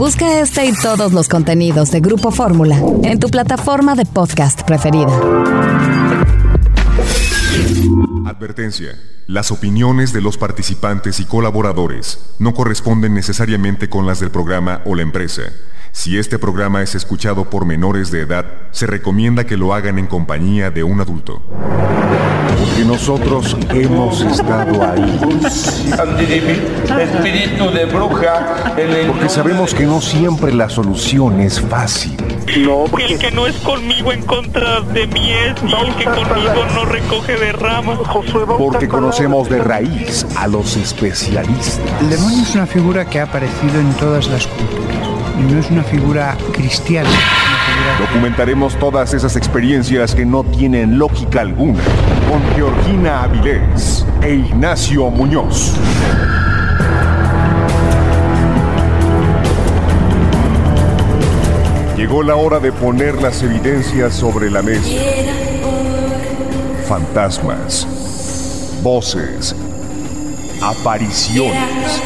Busca este y todos los contenidos de Grupo Fórmula en tu plataforma de podcast preferida. Advertencia. Las opiniones de los participantes y colaboradores no corresponden necesariamente con las del programa o la empresa. Si este programa es escuchado por menores de edad, se recomienda que lo hagan en compañía de un adulto. Porque nosotros hemos estado ahí. Espíritu de bruja. Porque sabemos que no siempre la solución es fácil. No, el que no es conmigo en contra de mí es, y el que conmigo no recoge de ramas. Porque conocemos de raíz a los especialistas. El demonio es una figura que ha aparecido en todas las culturas. Y no es una figura cristiana. Documentaremos todas esas experiencias que no tienen lógica alguna con Georgina Avilés e Ignacio Muñoz. Llegó la hora de poner las evidencias sobre la mesa. Fantasmas, voces, apariciones,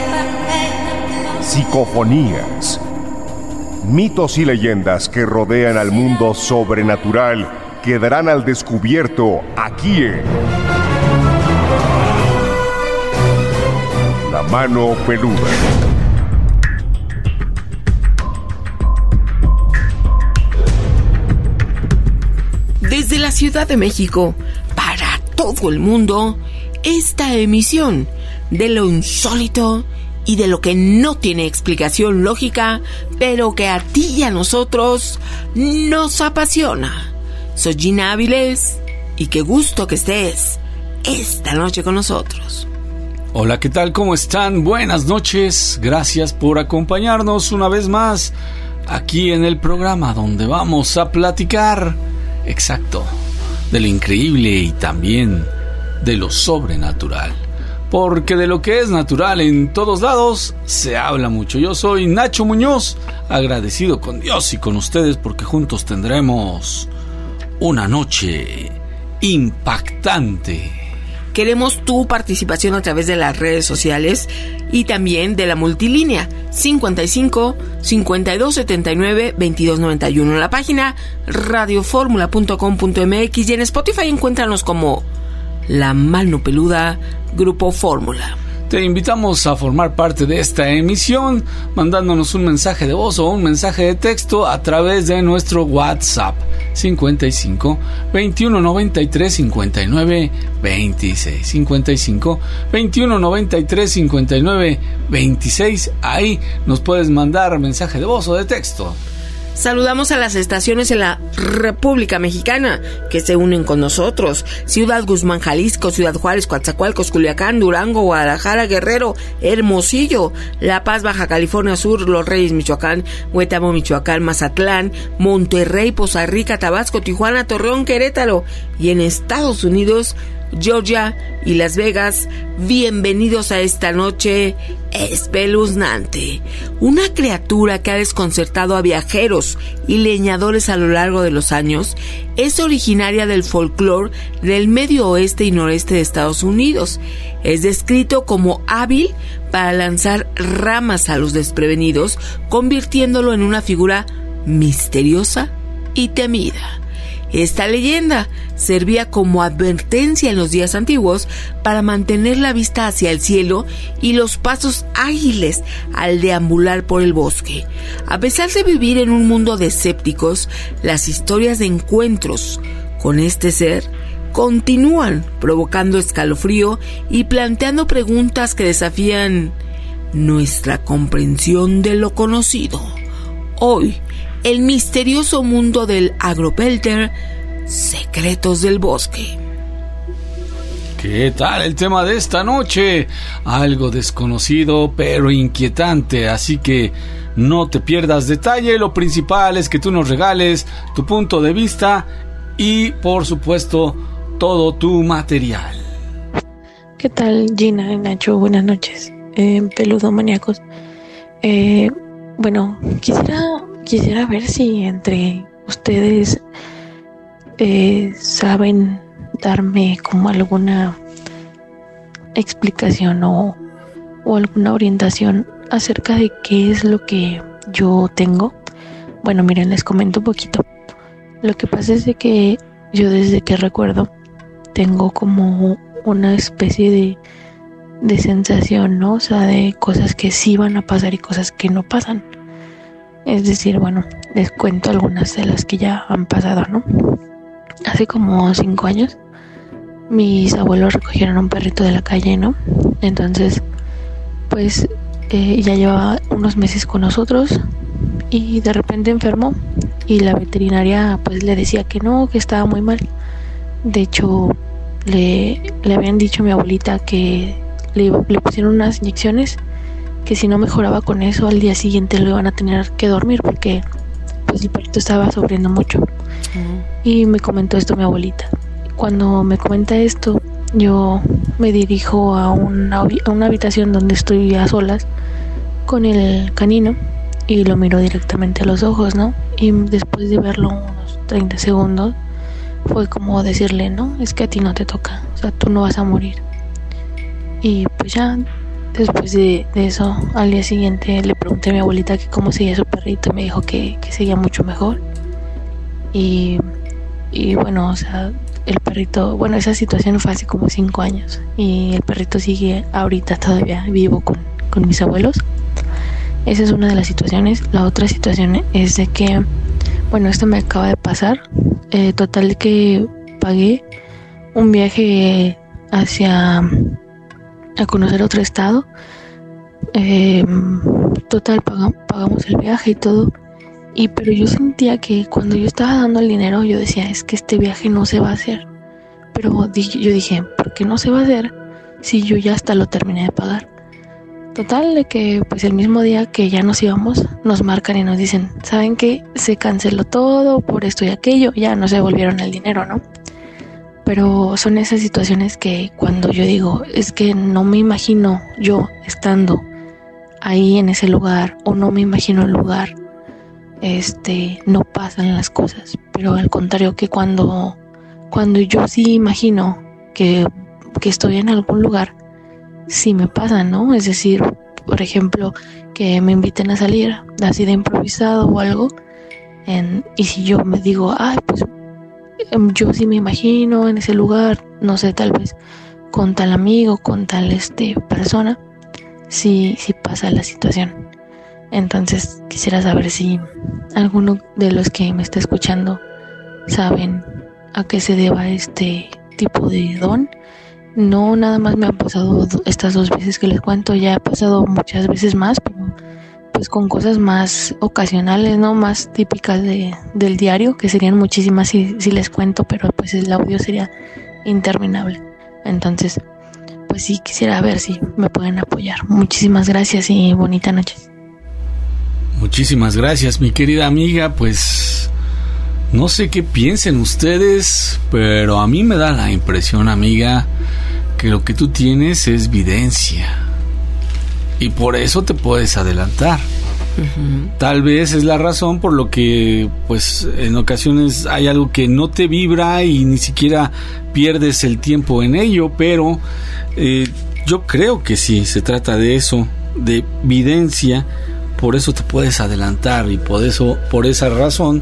psicofonías, mitos y leyendas que rodean al mundo sobrenatural quedarán al descubierto aquí en La Mano Peluda. Desde la Ciudad de México, para todo el mundo, esta emisión de lo insólito y de lo que no tiene explicación lógica, pero que a ti y a nosotros nos apasiona. Soy Gina Avilés y qué gusto que estés esta noche con nosotros. Hola, ¿qué tal? ¿Cómo están? Buenas noches. Gracias por acompañarnos una vez más aquí en el programa donde vamos a platicar, exacto, de lo increíble y también de lo sobrenatural. Porque de lo que es natural en todos lados se habla mucho. Yo soy Nacho Muñoz, agradecido con Dios y con ustedes porque juntos tendremos una noche impactante. Queremos tu participación a través de las redes sociales y también de la multilínea 55 52 79 22 91. En la página radioformula.com.mx y en Spotify encuéntranos como La Mano Peluda Grupo Fórmula. Te invitamos a formar parte de esta emisión mandándonos un mensaje de voz o un mensaje de texto a través de nuestro WhatsApp 55 21 93 59 26 55 21 93 59 26. Ahí nos puedes mandar mensaje de voz o de texto. Saludamos a las estaciones en la República Mexicana que se unen con nosotros: Ciudad Guzmán, Jalisco; Ciudad Juárez, Coatzacoalcos, Culiacán, Durango, Guadalajara, Guerrero, Hermosillo; La Paz, Baja California Sur; Los Reyes, Michoacán; Huetamo, Michoacán; Mazatlán, Monterrey, Poza Rica, Tabasco, Tijuana, Torreón, Querétaro; y en Estados Unidos, Georgia y Las Vegas. Bienvenidos a esta noche espeluznante. Una criatura que ha desconcertado a viajeros y leñadores a lo largo de los años es originaria del folclore del medio oeste y noreste de Estados Unidos. Es descrito como hábil para lanzar ramas a los desprevenidos, convirtiéndolo en una figura misteriosa y temida. Esta leyenda servía como advertencia en los días antiguos para mantener la vista hacia el cielo y los pasos ágiles al deambular por el bosque. A pesar de vivir en un mundo de escépticos, las historias de encuentros con este ser continúan provocando escalofrío y planteando preguntas que desafían nuestra comprensión de lo conocido. Hoy, el misterioso mundo del agropelter, secretos del bosque. ¿Qué tal el tema de esta noche? Algo desconocido pero inquietante, así que no te pierdas detalle. Lo principal es que tú nos regales tu punto de vista y, por supuesto, todo tu material. ¿Qué tal, Gina y Nacho? Buenas noches, peludomaníacos. Bueno, quisiera ver si entre ustedes saben darme como alguna explicación o alguna orientación acerca de qué es lo que yo tengo. Bueno, miren, les comento un poquito. Lo que pasa es de que yo desde que recuerdo tengo como una especie de sensación, ¿no? O sea, de cosas que sí van a pasar y cosas que no pasan. Es decir, bueno, les cuento algunas de las que ya han pasado, ¿no? Hace como 5 años, mis abuelos recogieron un perrito de la calle, ¿no? Entonces, pues, ya llevaba unos meses con nosotros y de repente enfermó y la veterinaria, pues, le decía que no, que estaba muy mal. De hecho, le habían dicho a mi abuelita que le pusieron unas inyecciones que si no mejoraba con eso, al día siguiente lo iban a tener que dormir porque pues el perrito estaba sufriendo mucho. Y me comentó esto mi abuelita. Cuando me comenta esto, yo me dirijo a una habitación donde estoy a solas con el canino y lo miro directamente a los ojos, ¿no? Y después de verlo unos 30 segundos, fue como decirle, no, es que a ti no te toca, o sea, tú no vas a morir. Y pues ya, después de eso, al día siguiente le pregunté a mi abuelita que cómo seguía su perrito, me dijo que seguía mucho mejor. Y bueno, o sea, el perrito, bueno, esa situación fue hace como 5 años y el perrito sigue ahorita todavía vivo con mis abuelos. Esa es una de las situaciones. La otra situación es de que, bueno, esto me acaba de pasar. Total de que pagué un viaje a conocer otro estado. Total, pagamos el viaje y todo. Pero yo sentía que cuando yo estaba dando el dinero, yo decía, es que este viaje no se va a hacer. Pero yo dije, ¿por qué no se va a hacer si yo ya hasta lo terminé de pagar? Total, de que pues el mismo día que ya nos íbamos, nos marcan y nos dicen, ¿saben qué? Se canceló todo por esto y aquello, ya no se devolvieron el dinero, ¿no? Pero son esas situaciones que cuando yo digo, es que no me imagino yo estando ahí en ese lugar, o no me imagino el lugar, no pasan las cosas. Pero al contrario, que cuando yo sí imagino que estoy en algún lugar, sí me pasa, ¿no? Es decir, por ejemplo, que me inviten a salir así de improvisado o algo, y si yo me digo, pues yo sí me imagino en ese lugar, no sé, tal vez con tal amigo, con tal persona, sí pasa la situación. Entonces quisiera saber si alguno de los que me está escuchando saben a qué se deba este tipo de don. No nada más me han pasado estas 2 veces que les cuento, ya ha pasado muchas veces más, pero pues con cosas más ocasionales, ¿no? Más típicas del diario, que serían muchísimas si les cuento, pero pues el audio sería interminable. Entonces, pues sí, quisiera ver si me pueden apoyar. Muchísimas gracias y bonita noche. Muchísimas gracias, mi querida amiga. Pues no sé qué piensen ustedes, pero a mí me da la impresión, amiga, que lo que tú tienes es videncia y por eso te puedes adelantar. Tal vez es la razón por lo que pues en ocasiones hay algo que no te vibra y ni siquiera pierdes el tiempo en ello, pero yo creo que sí se trata de eso, de videncia. Por eso te puedes adelantar y por esa razón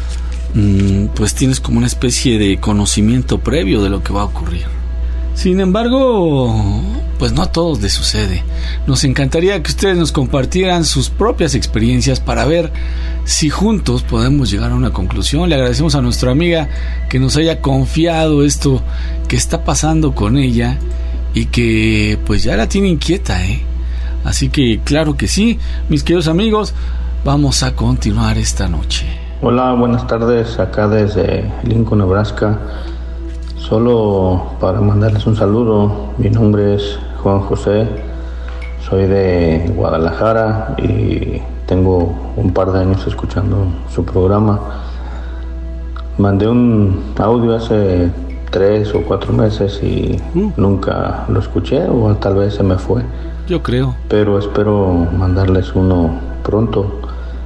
pues tienes como una especie de conocimiento previo de lo que va a ocurrir. Sin embargo, pues no a todos les sucede. Nos encantaría que ustedes nos compartieran sus propias experiencias para ver si juntos podemos llegar a una conclusión. Le agradecemos a nuestra amiga que nos haya confiado esto que está pasando con ella y que pues ya la tiene inquieta, Así que claro que sí, mis queridos amigos, vamos a continuar esta noche. Hola, buenas tardes, acá desde Lincoln, Nebraska. Solo para mandarles un saludo, mi nombre es Juan José, soy de Guadalajara y tengo un par de años escuchando su programa. Mandé un audio hace 3 o 4 meses y nunca lo escuché, o tal vez se me fue. Yo creo. Pero espero mandarles uno pronto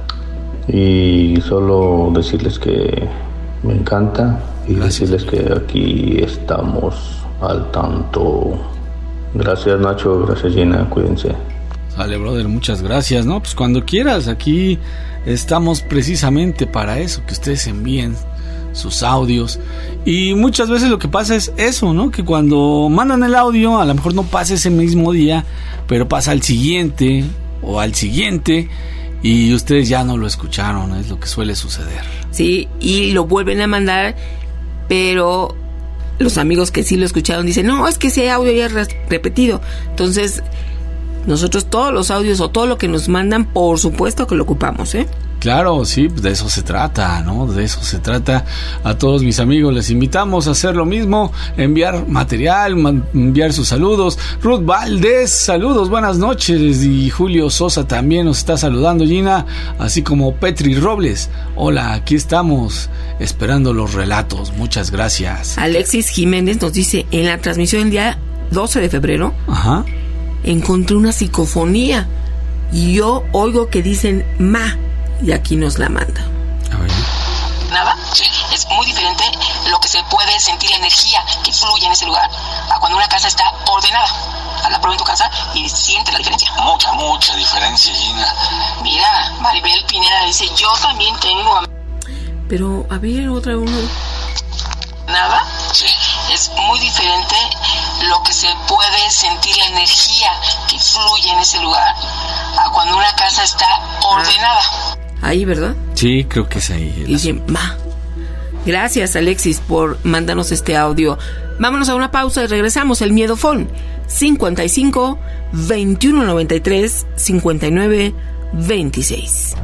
y solo decirles que me encanta y decirles que aquí estamos al tanto. Gracias, Nacho, gracias, Gina, cuídense. Sale, brother, muchas gracias, ¿no? Pues cuando quieras, aquí estamos precisamente para eso, que ustedes envíen sus audios. Y muchas veces lo que pasa es eso, ¿no? Que cuando mandan el audio, a lo mejor no pasa ese mismo día, pero pasa al siguiente o al siguiente y ustedes ya no lo escucharon, es lo que suele suceder. Sí, y lo vuelven a mandar, pero los amigos que sí lo escucharon dicen, no, es que ese audio ya es repetido. Entonces, nosotros todos los audios o todo lo que nos mandan, por supuesto que lo ocupamos, ¿eh? Claro, sí, de eso se trata, ¿no? De eso se trata. A todos mis amigos les invitamos a hacer lo mismo, enviar material, enviar sus saludos. Ruth Valdés, saludos, buenas noches. Y Julio Sosa también nos está saludando, Gina, así como Petri Robles. Hola, aquí estamos esperando los relatos, muchas gracias. Alexis Jiménez nos dice, en la transmisión del día 12 de febrero, ajá, encontré una psicofonía y yo oigo que dicen ma. Y aquí nos la manda. A ver. Nada, sí, es muy diferente lo que se puede sentir, la energía que fluye en ese lugar, a cuando una casa está ordenada. Haz la prueba en tu casa y siente la diferencia. Mucha diferencia, Gina. Mira, Maribel Pineda dice, yo también tengo... Pero, a ver, otra uno. Nada, sí, es muy diferente lo que se puede sentir, la energía que fluye en ese lugar, a cuando una casa está ordenada. Ahí, ¿verdad? Sí, creo que es ahí. Dice, ma. Gracias, Alexis, por mandarnos este audio. Vámonos a una pausa y regresamos. El Miedofón 55 21 93 59 26.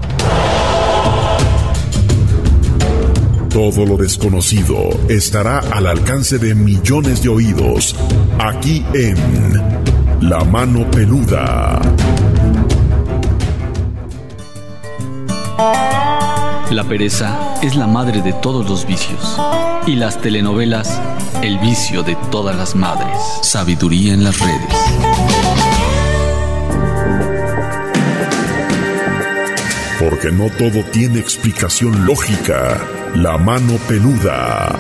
Todo lo desconocido estará al alcance de millones de oídos, aquí en La Mano Peluda. La pereza es la madre de todos los vicios y las telenovelas, el vicio de todas las madres. Sabiduría en las redes. Porque no todo tiene explicación lógica. La Mano Peluda.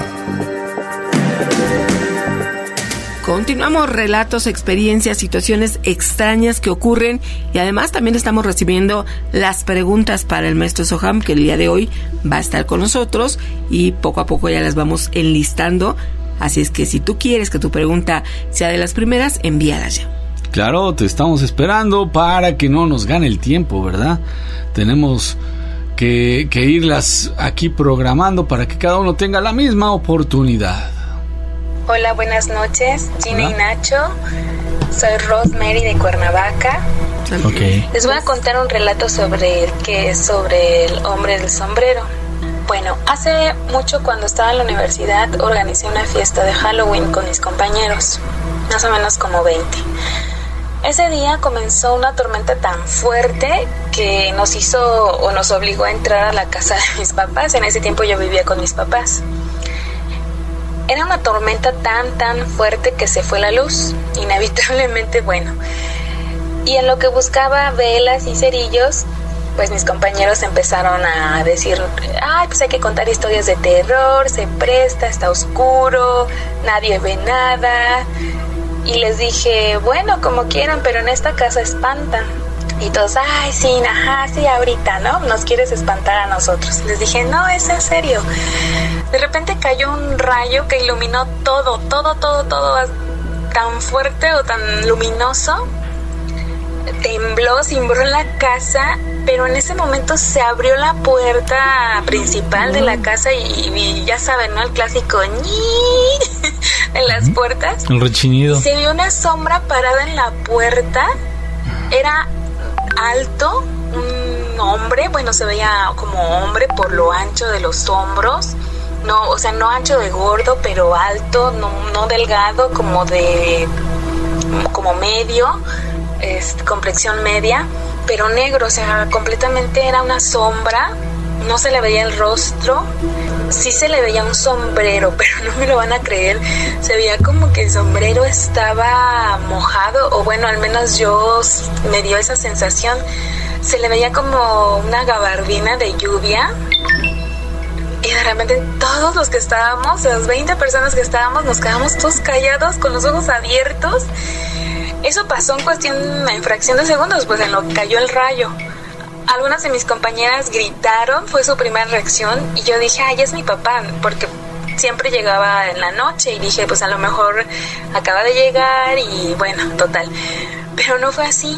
Continuamos, relatos, experiencias, situaciones extrañas que ocurren y además también estamos recibiendo las preguntas para el maestro Soham, que el día de hoy va a estar con nosotros y poco a poco ya las vamos enlistando. Así es que si tú quieres que tu pregunta sea de las primeras, envíalas ya. Claro, te estamos esperando para que no nos gane el tiempo, ¿verdad? Tenemos que irlas aquí programando para que cada uno tenga la misma oportunidad. Hola, buenas noches, Gina y Nacho. Soy Rosemary de Cuernavaca. Okay. Les voy a contar un relato sobre el hombre del sombrero. Bueno, hace mucho, cuando estaba en la universidad, organicé una fiesta de Halloween con mis compañeros, más o menos como 20. Ese día comenzó una tormenta tan fuerte que nos obligó a entrar a la casa de mis papás. En ese tiempo yo vivía con mis papás. Era una tormenta tan fuerte que se fue la luz, inevitablemente, bueno. Y en lo que buscaba velas y cerillos, pues mis compañeros empezaron a decir, pues hay que contar historias de terror, se presta, está oscuro, nadie ve nada. Y les dije, bueno, como quieran, pero en esta casa espantan. Y todos, sí, sí, ahorita, ¿no? Nos quieres espantar a nosotros. Les dije, no, es en serio. De repente cayó un rayo que iluminó todo, tan fuerte o tan luminoso. Tembló, cimbró en la casa, pero en ese momento se abrió la puerta principal de la casa y ya saben, ¿no? El clásico ñi en las puertas. El rechinido. Se vio una sombra parada en la puerta. Era alto, un hombre, bueno, se veía como hombre por lo ancho de los hombros. No, o sea, no ancho de gordo, pero alto, no delgado, como medio, complexión media, pero negro, o sea, completamente era una sombra. No se le veía el rostro, sí se le veía un sombrero, pero no me lo van a creer, se veía como que el sombrero estaba mojado, o bueno, al menos me dio esa sensación. Se le veía como una gabardina de lluvia. Y de repente todos los que estábamos, las 20 personas que estábamos, nos quedamos todos callados con los ojos abiertos. Eso pasó en fracción de segundos, pues en lo que cayó el rayo. Algunas de mis compañeras gritaron, fue su primera reacción, y yo dije, ay, es mi papá, porque siempre llegaba en la noche, y dije, pues a lo mejor acaba de llegar, y bueno, total. Pero no fue así.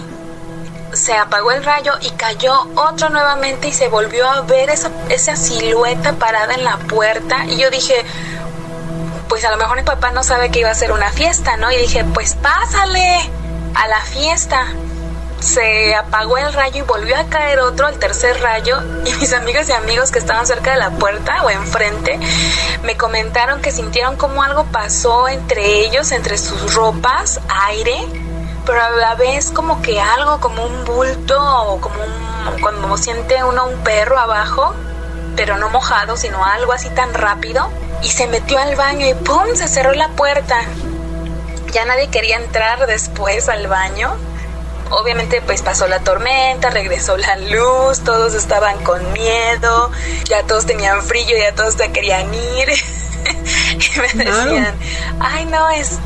Se apagó el rayo y cayó otro nuevamente, y se volvió a ver esa silueta parada en la puerta, y yo dije, pues a lo mejor mi papá no sabe que iba a ser una fiesta, ¿no? Y dije, pues pásale a la fiesta. Se apagó el rayo y volvió a caer otro, el tercer rayo, y mis amigas y amigos que estaban cerca de la puerta o enfrente me comentaron que sintieron como algo pasó entre ellos, entre sus ropas, aire, pero a la vez como que algo, como un bulto, o como siente uno un perro abajo, pero no mojado, sino algo así tan rápido, y se metió al baño y ¡pum!, se cerró la puerta. Ya nadie quería entrar después al baño. Obviamente pues pasó la tormenta, regresó la luz, todos estaban con miedo, ya todos tenían frío, ya todos se querían ir. Y me decían, ay no,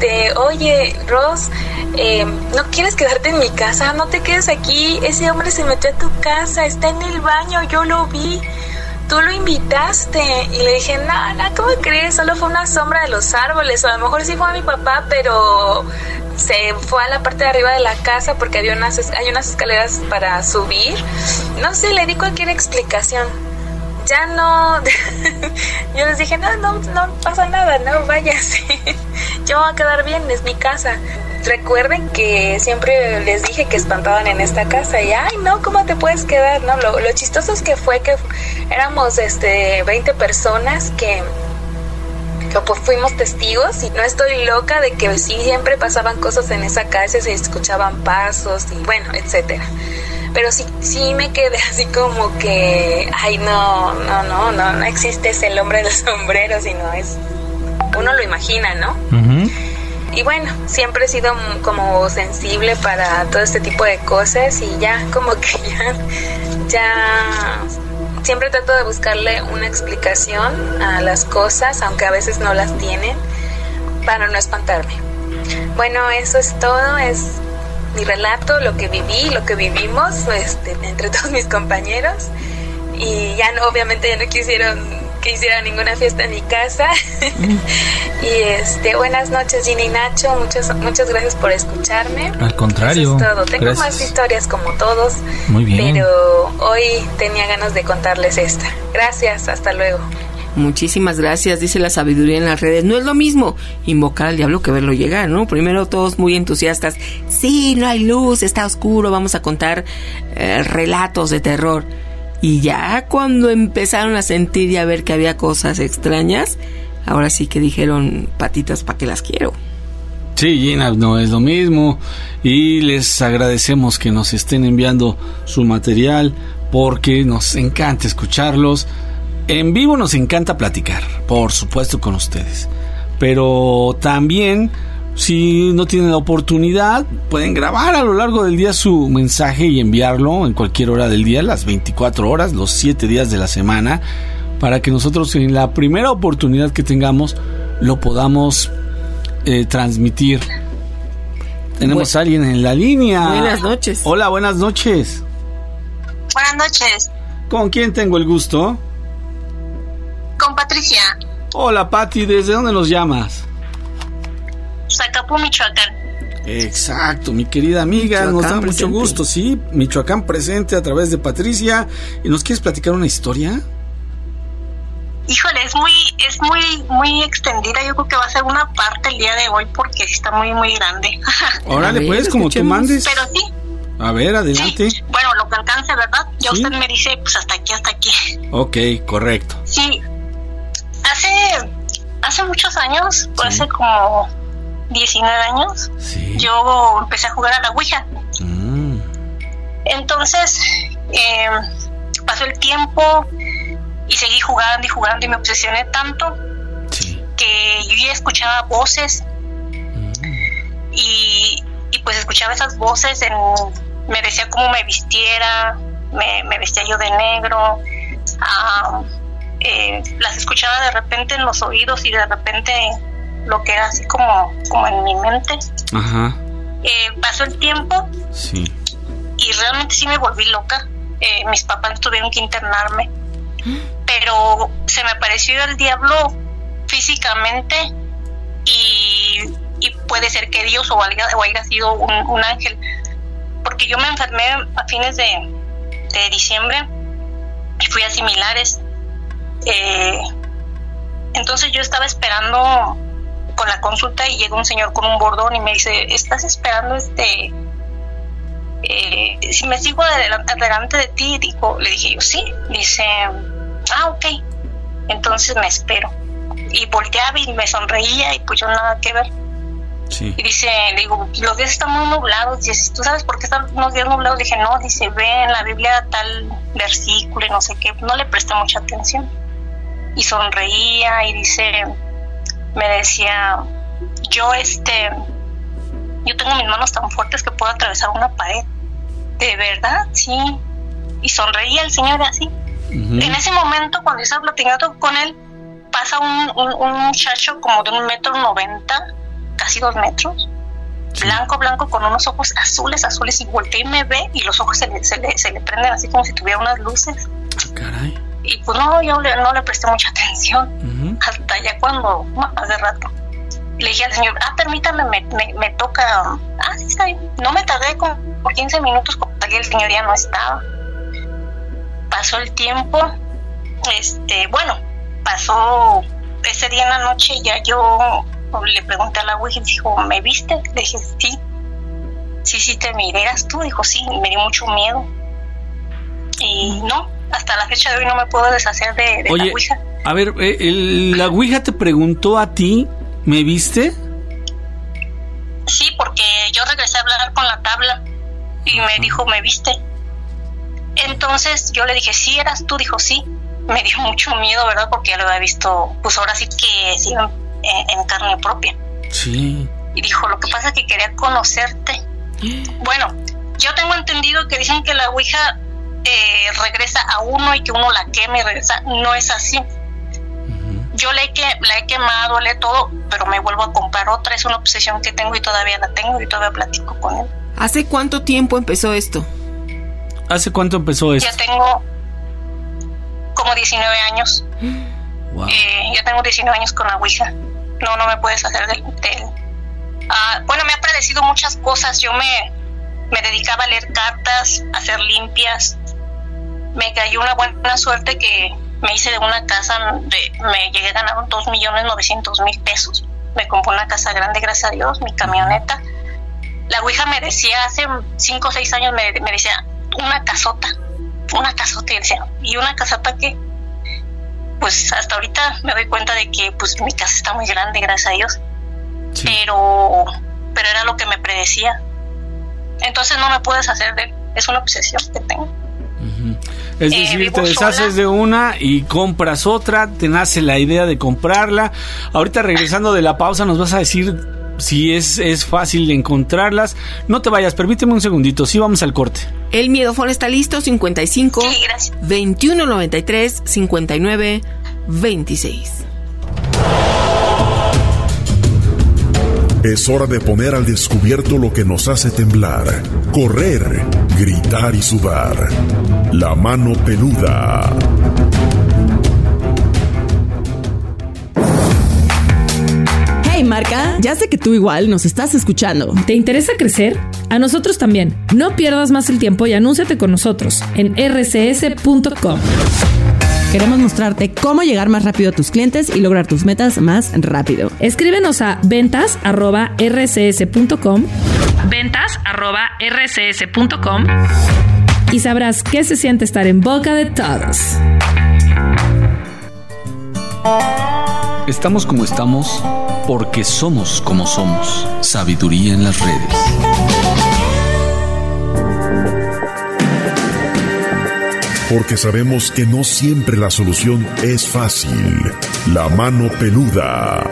oye Ros, ¿no quieres quedarte en mi casa? No te quedes aquí, ese hombre se metió a tu casa, está en el baño, yo lo vi. Tú lo invitaste. Y le dije, no, ¿cómo crees? Solo fue una sombra de los árboles. O a lo mejor sí fue mi papá, pero se fue a la parte de arriba de la casa porque hay unas escaleras para subir. No sé, le di cualquier explicación. Ya no. Yo les dije, no pasa nada, no, váyase. Yo voy a quedar bien, es mi casa. Recuerden que siempre les dije que espantaban en esta casa y ay no, ¿cómo te puedes quedar? No, lo chistoso es que fue que éramos 20 personas que pues fuimos testigos, y no estoy loca de que sí siempre pasaban cosas en esa casa, se escuchaban pasos y bueno, etcétera. Pero sí me quedé así como que ay no existe ese el hombre del sombrero, sino es uno lo imagina, ¿no? Uh-huh. Y bueno, siempre he sido como sensible para todo este tipo de cosas, y ya como que ya siempre trato de buscarle una explicación a las cosas, aunque a veces no las tienen, para no espantarme. Bueno, eso es todo, es mi relato, lo que viví, lo que vivimos entre todos mis compañeros, y ya no, obviamente ya no quisieron que hiciera ninguna fiesta en mi casa. Y buenas noches, Gina y Nacho, muchas gracias por escucharme. Al contrario, eso es todo. Tengo gracias. Más historias como todos. Muy bien. Pero hoy tenía ganas de contarles esta. Gracias, hasta luego. Muchísimas gracias, dice la sabiduría en las redes. No es lo mismo invocar al diablo que verlo llegar, ¿no? Primero todos muy entusiastas. Sí, no hay luz, está oscuro, vamos a contar relatos de terror. Y ya cuando empezaron a sentir y a ver que había cosas extrañas, ahora sí que dijeron, patitas, ¿para qué las quiero? Sí, Gina, no es lo mismo. Y les agradecemos que nos estén enviando su material, porque nos encanta escucharlos. En vivo nos encanta platicar, por supuesto, con ustedes. Pero también, si no tienen la oportunidad, pueden grabar a lo largo del día su mensaje y enviarlo en cualquier hora del día, las 24 horas, los 7 días de la semana, para que nosotros en la primera oportunidad que tengamos lo podamos transmitir. Tenemos a alguien en la línea. Buenas noches. Hola, buenas noches. Buenas noches. ¿Con quién tengo el gusto? Con Patricia. Hola, Pati, ¿desde dónde nos llamas? Zacapú, Michoacán. Exacto, mi querida amiga, Michoacán, nos da presente. Mucho gusto, sí, Michoacán presente a través de Patricia. ¿Y nos quieres platicar una historia? Híjole, es muy extendida. Yo creo que va a ser una parte el día de hoy porque está muy grande. Órale, pues, como tú mandes. Pero sí. A ver, adelante. Sí. Bueno, lo que alcance, ¿verdad? Ya ¿sí? Usted me dice, pues hasta aquí. Ok, correcto. Sí. Hace muchos años, sí. Hace como 19 años, sí. Yo empecé a jugar a la Ouija. Entonces, pasó el tiempo y seguí jugando y me obsesioné tanto, sí. Que yo ya escuchaba voces y pues escuchaba esas voces, me decía cómo me vistiera, me vestía yo de negro, las escuchaba de repente en los oídos y de repente lo que era así como en mi mente. Ajá. Pasó el tiempo. Sí. Y realmente sí me volví loca. Mis papás tuvieron que internarme. Pero se me apareció el diablo físicamente y puede ser que Dios o haya sido un ángel. Porque yo me enfermé a fines de diciembre y fui a similares. Entonces yo estaba esperando con la consulta y llega un señor con un bordón y me dice, ¿estás esperando si me sigo adelante de ti? Le dije yo, sí. Dice, ok. Entonces me espero. Y volteaba y me sonreía y pues yo nada que ver. Sí. Y dice, le digo, los días están muy nublados. Dice, ¿tú sabes por qué están unos días nublados? Le dije, no. Dice, ve en la Biblia tal versículo y no sé qué. No le presté mucha atención. Y sonreía y me decía, yo tengo mis manos tan fuertes que puedo atravesar una pared. ¿De verdad? Sí. Y sonreía el señor así. Uh-huh. En ese momento, cuando yo estaba platicando con él, pasa un muchacho como de 1,90 m, casi 2 metros, sí. Blanco, con unos ojos azules, y voltea y me ve, y los ojos se le prenden así como si tuviera unas luces. Caray. Y pues no, yo no le presté mucha atención, uh-huh. Hasta ya cuando, hace rato, le dije al señor, permítame, me toca. Sí, está bien. No me tardé como por 15 minutos, porque el señor ya no estaba. Pasó el tiempo, pasó ese día en la noche, ya yo le pregunté a la Ouija y dijo, ¿me viste? Le dije, sí, te miré, ¿eras tú? Dijo, sí, y me dio mucho miedo. Y no, hasta la fecha de hoy no me puedo deshacer de la Ouija. A ver, la Ouija te preguntó a ti, ¿me viste? Sí, porque yo regresé a hablar con la tabla y me dijo, ¿me viste? Entonces yo le dije, sí, eras tú. Dijo, sí. Me dio mucho miedo, ¿verdad? Porque ya lo había visto, pues ahora sí que sí, en carne propia. Sí. Y dijo, lo que pasa es que quería conocerte. Bueno, yo tengo entendido que dicen que la Ouija regresa a uno y que uno la quema y regresa. No es así. Yo la he quemado, todo, pero me vuelvo a comprar otra. Es una obsesión que tengo y todavía la tengo y todavía platico con él. ¿Hace cuánto tiempo empezó esto? Ya tengo como 19 años. Wow. Ya tengo 19 años con la Ouija. No me puedes hacer de él. Bueno, me ha parecido muchas cosas. Yo me dedicaba a leer cartas, a hacer limpias. Me cayó una buena suerte que me hice de una casa, me llegué a ganar 2,900,000 pesos. Me compré una casa grande, gracias a Dios, mi camioneta. La Ouija me decía, hace 5 o 6 años me decía, una casota, y decía, ¿y una casota qué? Pues hasta ahorita me doy cuenta de que pues mi casa está muy grande, gracias a Dios. Sí. Pero era lo que me predecía. Entonces no me puedo deshacer de él. Es una obsesión que tengo. Uh-huh. Es decir, te deshaces de una y compras otra, te nace la idea de comprarla. Ahorita regresando de la pausa nos vas a decir si es fácil encontrarlas. No te vayas, permíteme un segundito. Sí, vamos al corte. El Miedofón está listo, 55 21 93 59 26. Es hora de poner al descubierto lo que nos hace temblar, correr, gritar y sudar. La mano peluda. Hey marca, ya sé que tú igual nos estás escuchando. ¿Te interesa crecer? A nosotros también. No pierdas más el tiempo y anúnciate con nosotros en rcs.com. Queremos mostrarte cómo llegar más rápido a tus clientes y lograr tus metas más rápido. Escríbenos a ventas@rcs.com. ventas@rcs.com y sabrás qué se siente estar en boca de todos. Estamos como estamos porque somos como somos. Sabiduría en las redes. Porque sabemos que no siempre la solución es fácil. La mano peluda.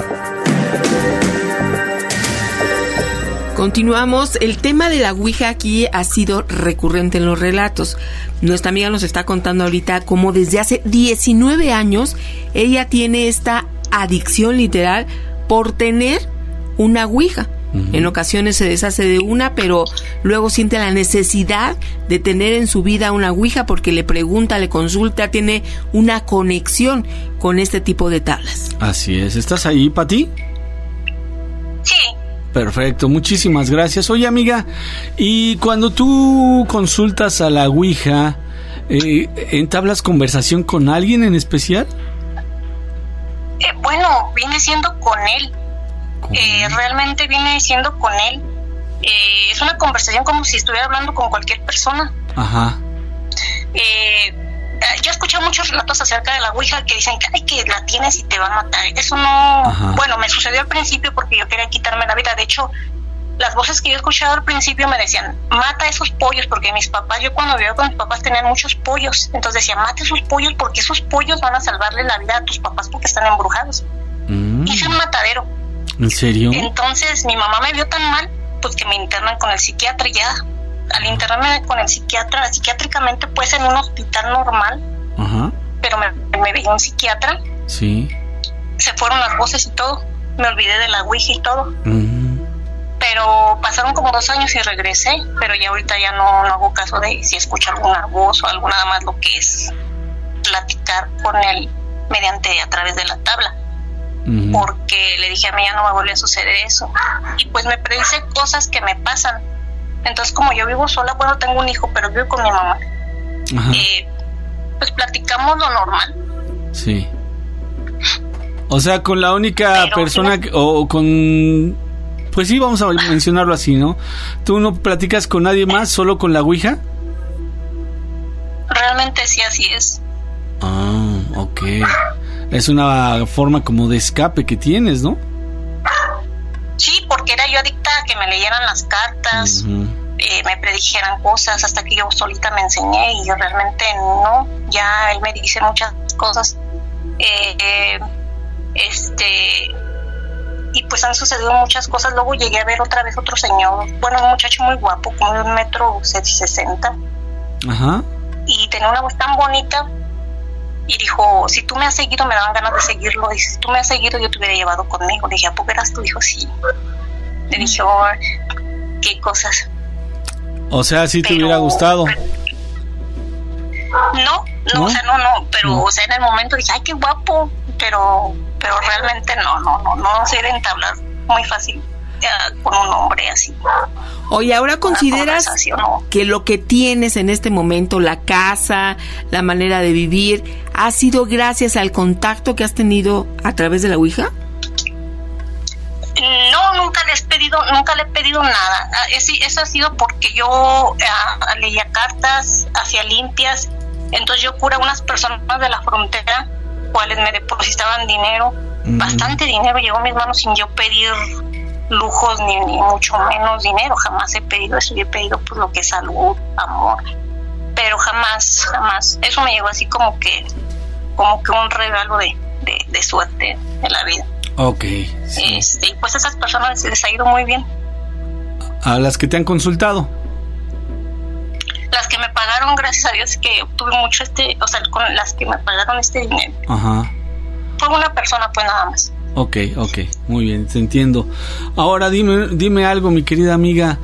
Continuamos. El tema de la Ouija aquí ha sido recurrente en los relatos. Nuestra amiga nos está contando ahorita cómo desde hace 19 años ella tiene esta adicción literal por tener una Ouija. En ocasiones se deshace de una, pero luego siente la necesidad de tener en su vida una ouija porque le pregunta, le consulta, tiene una conexión con este tipo de tablas. Así es. ¿Estás ahí, Pati? Sí. Perfecto, muchísimas gracias. Oye, amiga, y cuando tú consultas a la ouija, ¿entablas conversación con alguien en especial? Bueno, viene siendo con él. Realmente viene siendo con él. Es una conversación como si estuviera hablando con cualquier persona. Ajá. Yo he escuchado muchos relatos acerca de la ouija que dicen que, que la tienes y te va a matar. Eso no... Ajá. Bueno, me sucedió al principio porque yo quería quitarme la vida. De hecho, las voces que yo he escuchado al principio me decían, mata esos pollos, porque mis papás, yo cuando vivía con mis papás tenían muchos pollos. Entonces decían, mata esos pollos porque esos pollos van a salvarle la vida a tus papás porque están embrujados. Hice un matadero. ¿En serio? Entonces mi mamá me vio tan mal, pues que me internan con el psiquiatra. Y ya al internarme con el psiquiatra, psiquiátricamente pues en un hospital normal. Ajá. Pero me veía un psiquiatra. Sí. Se fueron las voces y todo. Me olvidé de la ouija y todo. Pero pasaron como 2 años y regresé. Pero ya ahorita ya no hago caso de si escucho alguna voz o algo, nada más lo que es platicar con él mediante a través de la tabla. Porque le dije a mí ya no me vuelve a suceder eso. Y pues me predice cosas que me pasan. Entonces como yo vivo sola, bueno, tengo un hijo, pero vivo con mi mamá. Pues platicamos lo normal. Sí. O sea, con la única persona o con... Pues sí, vamos a mencionarlo así, ¿no? ¿Tú no platicas con nadie más, solo con la ouija? Realmente sí, así es. Ah, ok. Es una forma como de escape que tienes, ¿no? Sí, porque era yo adicta a que me leyeran las cartas, me predijeran cosas, hasta que yo solita me enseñé y realmente no. Ya él me dice muchas cosas. Y pues han sucedido muchas cosas. Luego llegué a ver otra vez otro señor, bueno, un muchacho muy guapo, como de 1,60 m. Ajá. Y tenía una voz tan bonita. Y dijo, si tú me has seguido, me daban ganas de seguirlo. Y si tú me has seguido, yo te hubiera llevado conmigo. Le dije, ¿a poco eras tú? Dijo, sí. Le dije, oh, qué cosas. O sea, ¿sí te hubiera gustado? No, o sea, no. Pero, o sea, en el momento dije, ay, qué guapo. Pero realmente no sé de entablar muy fácil con un hombre así. Oye, ¿ahora consideras que lo que tienes en este momento, la casa, la manera de vivir, ha sido gracias al contacto que has tenido a través de la ouija? No, nunca le he pedido nada. Eso ha sido porque yo leía cartas, hacía limpias. Entonces yo curé a unas personas de la frontera, cuales me depositaban dinero, bastante dinero, llegó a mis manos sin yo pedir lujos ni mucho menos dinero. Jamás he pedido eso. Yo he pedido pues lo que es salud, amor, pero jamás eso me llegó así como que un regalo de suerte de la vida. Okay, sí. Y pues a esas personas les ha ido muy bien. ¿A las que te han consultado? Las que me pagaron, gracias a Dios que obtuve mucho o sea, con las que me pagaron este dinero. Ajá. Fue una persona pues nada más. Ok, muy bien, te entiendo. Ahora dime algo, mi querida amiga.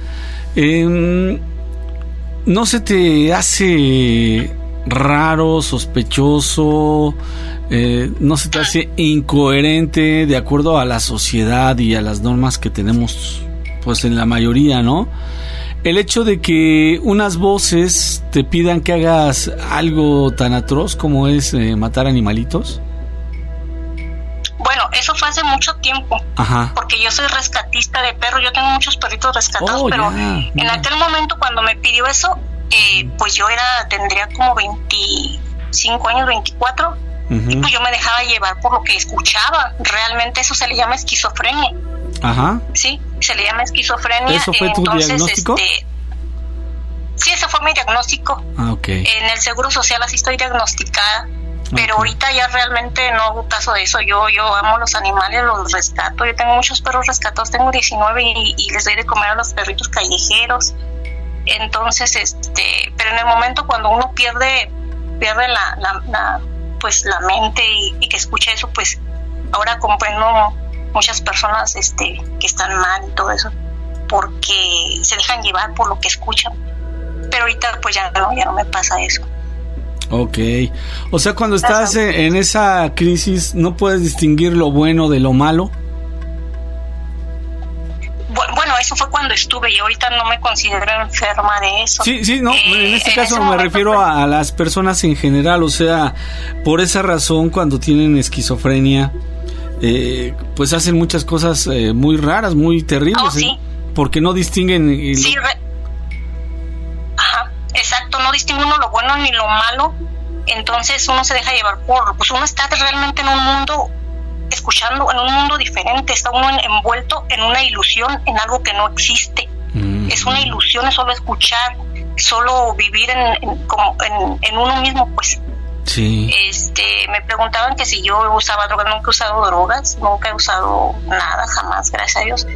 ¿No se te hace raro, sospechoso, no se te hace incoherente de acuerdo a la sociedad y a las normas que tenemos, pues en la mayoría, ¿no? El hecho de que unas voces te pidan que hagas algo tan atroz como es matar animalitos? Bueno, eso fue hace mucho tiempo. Ajá. Porque yo soy rescatista de perros, yo tengo muchos perritos rescatados, pero en aquel momento cuando me pidió eso, pues yo tendría como 25 años, 24, y pues yo me dejaba llevar por lo que escuchaba. Realmente eso se le llama esquizofrenia. Ajá. Sí, se le llama esquizofrenia. ¿Eso fue tu diagnóstico? Sí, ese fue mi diagnóstico. Ah, ok. En el Seguro Social así estoy diagnosticada. Pero ahorita ya realmente no hago caso de eso. Yo amo los animales, los rescato. Yo tengo muchos perros rescatados, tengo 19 y les doy de comer a los perritos callejeros. Entonces, pero en el momento cuando uno pierde la mente y que escucha eso, pues ahora comprendo muchas personas que están mal y todo eso. porque se dejan llevar por lo que escuchan. Pero ahorita pues ya no me pasa eso. Ok. O sea, cuando estás en esa crisis, ¿no puedes distinguir lo bueno de lo malo? Bueno, eso fue cuando estuve y ahorita no me considero enferma de eso. Sí, no, en este caso me refiero a las personas en general, o sea, por esa razón cuando tienen esquizofrenia, pues hacen muchas cosas muy raras, muy terribles, sí. Porque no distinguen... Ajá, exacto, no distingue uno lo bueno ni lo malo, entonces uno se deja llevar pues uno está realmente en un mundo... escuchando en un mundo diferente, está uno envuelto en una ilusión, en algo que no existe. Es una ilusión, es solo escuchar, solo vivir en uno mismo, pues. Sí. Me preguntaban que si yo usaba drogas. Nunca he usado drogas, nunca he usado nada, jamás, gracias a Dios.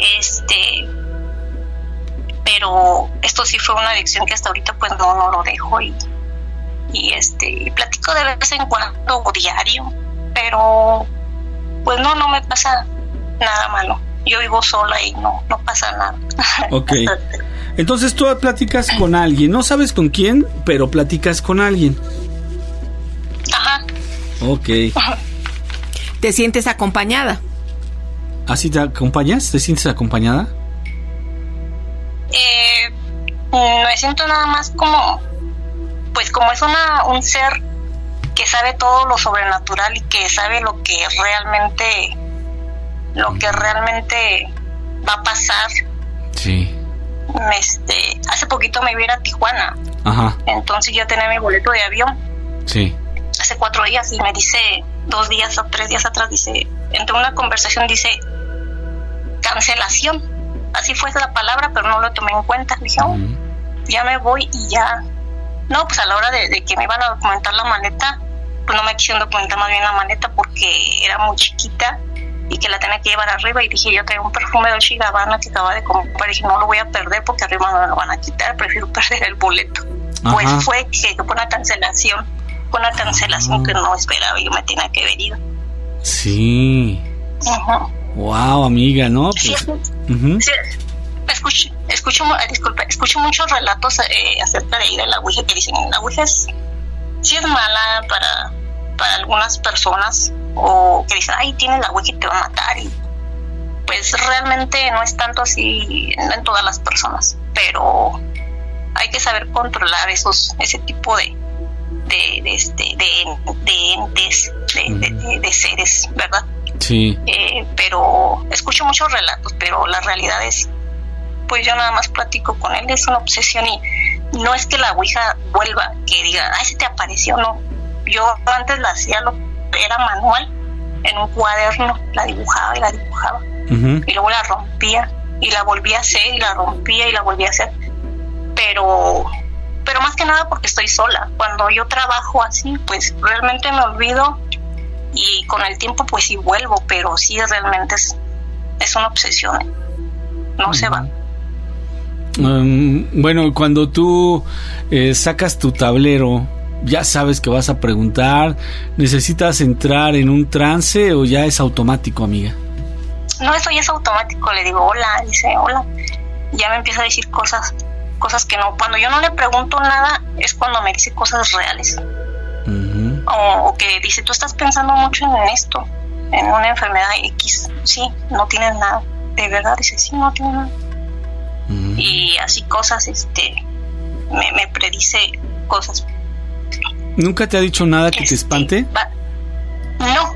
Pero esto sí fue una adicción que hasta ahorita pues no lo dejo y platico de vez en cuando o diario, pero pues no me pasa nada malo. Yo vivo sola y no pasa nada. Ok. Entonces tú platicas con alguien, no sabes con quién, pero platicas con alguien. Ajá. Ok. ¿Te sientes acompañada? ¿Así te acompañas? ¿Te sientes acompañada? Me siento nada más como es un ser que sabe todo lo sobrenatural y que sabe lo que realmente va a pasar. Sí. Hace poquito me iba a ir a Tijuana. Ajá. Entonces yo tenía mi boleto de avión. Sí. Hace 4 días y me dice 2 días o 3 días atrás, dice, entre una conversación dice cancelación. Así fue la palabra, pero no lo tomé en cuenta. Dije, ya me voy y ya. No, pues a la hora de que me iban a documentar la maleta, pues no me quisieron documentar más bien la maleta porque era muy chiquita y que la tenía que llevar arriba. Y dije, yo traigo un perfume de Dolce & Gabbana que acaba de comprar. Y dije, no lo voy a perder porque arriba no me lo van a quitar, prefiero perder el boleto. Ajá. Pues fue que fue una cancelación. Fue una cancelación que no esperaba y yo me tenía que haber ido. Sí. Ajá. Wow, amiga, ¿no? Pues, sí, sí. Escucho muchos relatos acerca de ir a la Ouija que dicen, la Ouija sí es mala para algunas personas, o que dicen, ay, tienes la Ouija y te va a matar, y pues realmente no es tanto así en todas las personas, pero hay que saber controlar ese tipo de entes, de seres, ¿verdad? Sí. Pero escucho muchos relatos, pero la realidad es, pues yo nada más platico con él, es una obsesión y no es que la Ouija vuelva, que diga, ay, se te apareció, no. Yo antes la hacía, era manual, en un cuaderno, la dibujaba y la dibujaba. Y luego la rompía y la volvía a hacer y la rompía y la volvía a hacer. Pero más que nada porque estoy sola. Cuando yo trabajo así, pues realmente me olvido y con el tiempo pues sí vuelvo, pero sí realmente es una obsesión, no se va. Bueno, cuando tú sacas tu tablero, ya sabes que vas a preguntar, ¿necesitas entrar en un trance o ya es automático, amiga? No, eso ya es automático, le digo hola, dice hola, ya me empieza a decir cosas que no, cuando yo no le pregunto nada es cuando me dice cosas reales. O que dice, tú estás pensando mucho en esto, en una enfermedad X, sí, no tienes nada, de verdad, dice, sí, no tienes nada. Y así cosas, me predice cosas. ¿Nunca te ha dicho nada que te espante? No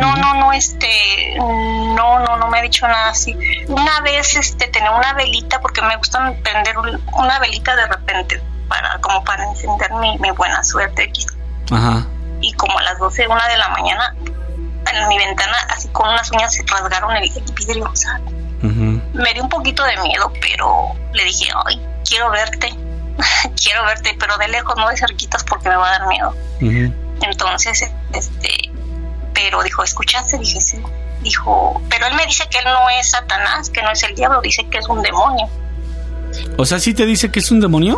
me ha dicho nada así. Una vez tenía una velita, porque me gusta prender una velita de repente como para encender mi buena suerte X. Ajá. Y como a las 12, 1 de la mañana, en mi ventana, así con unas uñas se rasgaron el vidrio, ¿sabes? Me dio un poquito de miedo, pero le dije, ay, quiero verte, pero de lejos, no de cerquitas porque me va a dar miedo. Entonces, pero dijo, ¿escuchaste? Dije, sí. Dijo, pero él me dice que él no es Satanás, que no es el diablo, dice que es un demonio. O sea, ¿sí te dice que es un demonio?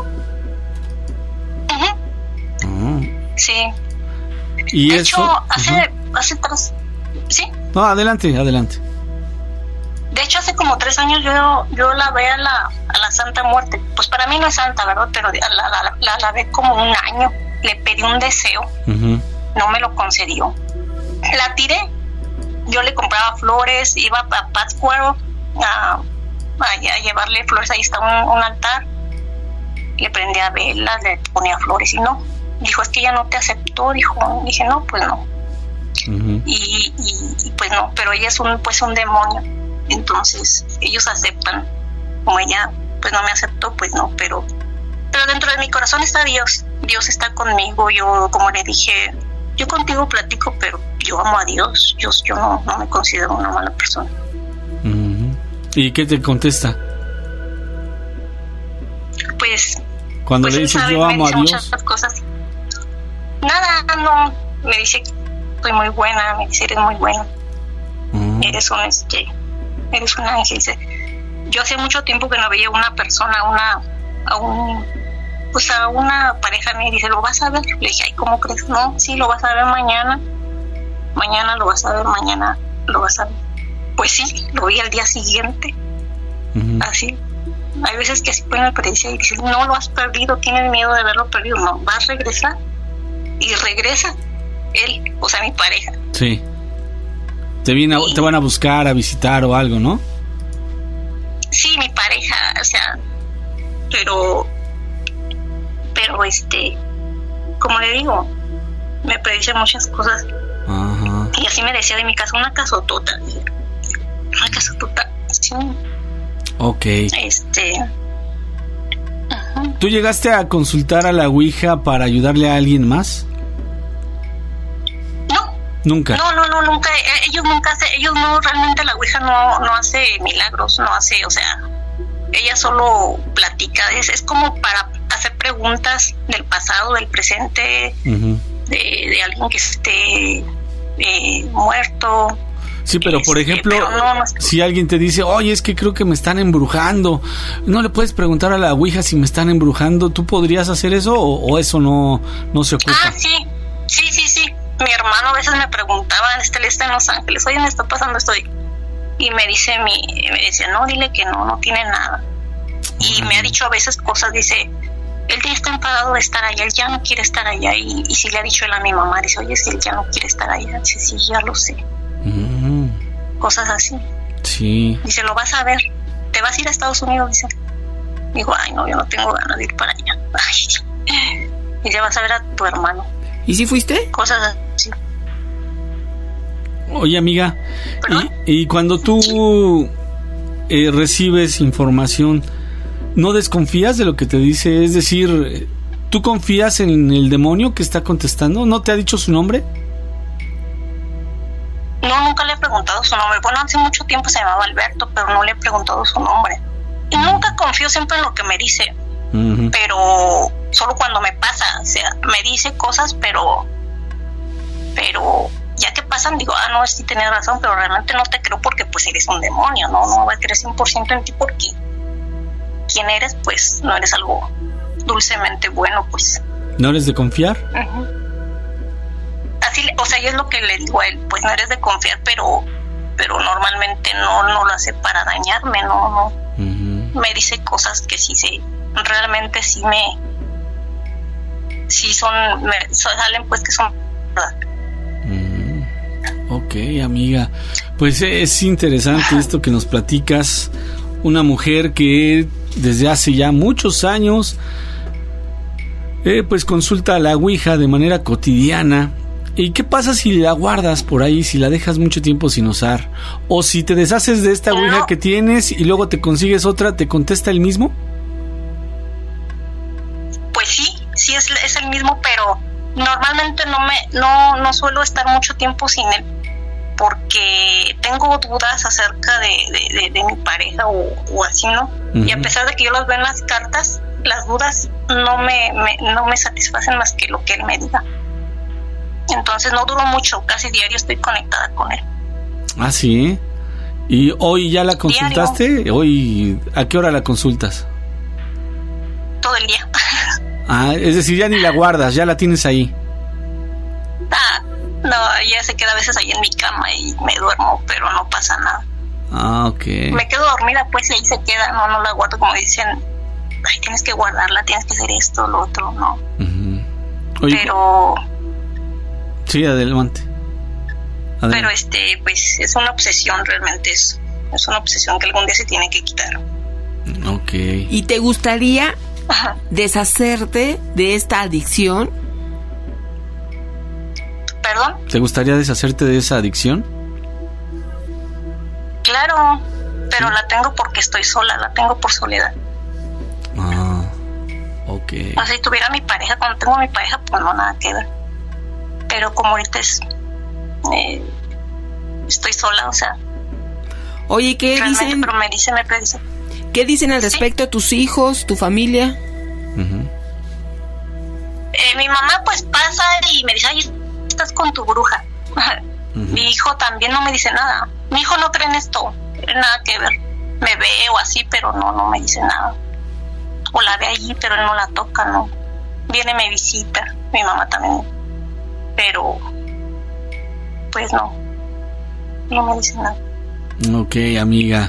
Sí. ¿Y de eso? hecho, hace 3... ¿Sí? No, adelante. De hecho, hace como 3 años yo la ve a la Santa Muerte. Pues para mí no es santa, ¿verdad? Pero la ve como un año. Le pedí un deseo. No me lo concedió. La tiré. Yo le compraba flores, iba a Pátzcuaro a llevarle flores. Ahí está un altar. Le prendía velas, le ponía flores y no. Dijo, es que ella no te aceptó. Dije, no, pues no. Y pues no, pero ella es un demonio. Entonces ellos aceptan. Como ella pues no me aceptó, pues no, pero dentro de mi corazón está Dios. Dios está conmigo. Yo, como le dije, yo contigo platico, pero yo amo a Dios. Yo no me considero una mala persona. ¿Y qué te contesta? Pues cuando le dices yo amo a Dios, muchas cosas. Nada, no, me dice que soy muy buena, me dice eres muy buena. Eres un ángel. Dice, yo hace mucho tiempo que no veía una persona, a una pareja. Me dice, ¿lo vas a ver? Le dije, ay, ¿cómo crees? No, sí, lo vas a ver mañana. Mañana lo vas a ver, mañana lo vas a ver. Pues sí, lo vi al día siguiente. Así. Hay veces que así ponen predicción y dicen, no lo has perdido, tienes miedo de haberlo perdido. No, vas a regresar. Y regresa él, o sea, mi pareja. Sí. Te van a buscar, a visitar o algo, ¿no? Sí, mi pareja, o sea, pero como le digo, me predice muchas cosas. Ajá. Y así me decía de mi casa, una casotota, sí. Ok. ¿Tú llegaste a consultar a la Ouija para ayudarle a alguien más? No. ¿Nunca? No, nunca. Ellos no, realmente la Ouija no hace milagros, no hace, o sea, ella solo platica. Es como para hacer preguntas del pasado, del presente, de alguien que esté muerto. Sí, pero por ejemplo, si alguien te dice, oye, es que creo que me están embrujando, ¿no le puedes preguntar a la Ouija si me están embrujando? ¿Tú podrías hacer eso o eso no se ocupa? Ah, sí. Mi hermano a veces me preguntaba, él está en Los Ángeles, oye, me está pasando esto. Y me decía, no, dile que no tiene nada. Y me ha dicho a veces cosas, dice, él ya está enfadado de estar allá, él ya no quiere estar allá. Y sí le ha dicho él a mi mamá, dice, oye, si él ya no quiere estar allá. Dice, sí, ya lo sé. Cosas así. Sí. Dice, lo vas a ver, te vas a ir a Estados Unidos, dice. Digo, ay, no, yo no tengo ganas de ir para allá. Ay. Y ya vas a ver a tu hermano. ¿Y si fuiste? Cosas así. Oye, amiga, y cuando tú recibes información, ¿no desconfías de lo que te dice? Es decir, ¿tú confías en el demonio que está contestando? ¿No te ha dicho su nombre? No, nunca le he preguntado su nombre. Bueno, hace mucho tiempo se llamaba Alberto, pero no le he preguntado su nombre. Y nunca confío siempre en lo que me dice. Pero solo cuando me pasa, o sea, me dice cosas, pero ya que pasan, digo, no, sí tienes razón, pero realmente no te creo porque pues eres un demonio, no voy a creer 100% en ti porque quien eres, pues no eres algo dulcemente bueno, pues. ¿No eres de confiar? Así, o sea, yo es lo que le digo a él, pues no eres de confiar, pero normalmente no lo hace para dañarme, no. Me dice cosas que sí realmente sí salen pues que son verdad. Ok, amiga, pues es interesante esto que nos platicas. Una mujer que desde hace ya muchos años pues consulta a la Ouija de manera cotidiana. ¿Y qué pasa si la guardas por ahí, si la dejas mucho tiempo sin usar? O si te deshaces de esta Ouija que tienes y luego te consigues otra, ¿te contesta el mismo? Pues sí es el mismo, pero normalmente no suelo estar mucho tiempo sin él porque tengo dudas acerca de mi pareja o así, ¿no? Y a pesar de que yo los veo en las cartas, las dudas no me satisfacen más que lo que él me diga. Entonces no duro mucho, casi diario estoy conectada con él. Ah, ¿sí? ¿Y hoy ya la consultaste? Diario. ¿Hoy a qué hora la consultas? Todo el día. Es decir, ya ni la guardas, ya la tienes ahí. No, ya se queda a veces ahí en mi cama y me duermo, pero no pasa nada. Ah, ok. Me quedo dormida, pues, y ahí se queda, no la guardo, como dicen, ay, tienes que guardarla, tienes que hacer esto, lo otro, no. Oye, pero... Sí, adelante. Pero pues, es una obsesión, realmente es una obsesión que algún día se tiene que quitar. Ok. ¿Y te gustaría deshacerte de esta adicción? ¿Perdón? ¿Te gustaría deshacerte de esa adicción? Claro, pero la tengo porque estoy sola, la tengo por soledad. Ah, ok. O sea, si tuviera mi pareja, cuando tengo mi pareja, pues no, nada que ver. Pero como ahorita estoy sola, o sea... Oye, ¿qué dicen? Pero me predicen. ¿Qué dicen al respecto tus hijos, tu familia? Mi mamá pues pasa y me dice, ay, estás con tu bruja. Mi hijo también no me dice nada. Mi hijo no cree en esto, nada que ver. Me ve o así, pero no me dice nada. O la ve allí, pero él no la toca, no. Viene, me visita, mi mamá también. Pero, pues no me dice nada. Ok, amiga.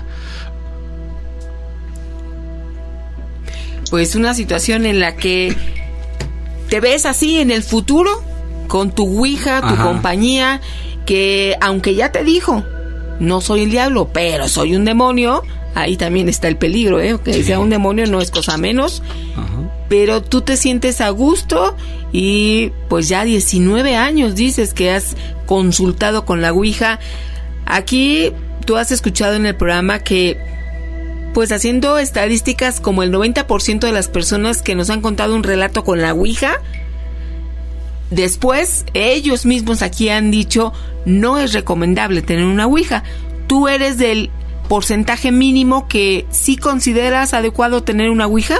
Pues una situación en la que te ves así en el futuro, con tu ouija, tu compañía, que aunque ya te dijo, no soy el diablo, pero soy un demonio, ahí también está el peligro, que sea un demonio no es cosa menos, pero tú te sientes a gusto y pues ya 19 años dices que has consultado con la ouija. Aquí tú has escuchado en el programa que, pues haciendo estadísticas, como el 90% de las personas que nos han contado un relato con la ouija, después ellos mismos aquí han dicho, no es recomendable tener una ouija. ¿Tú eres del porcentaje mínimo que sí consideras adecuado tener una ouija?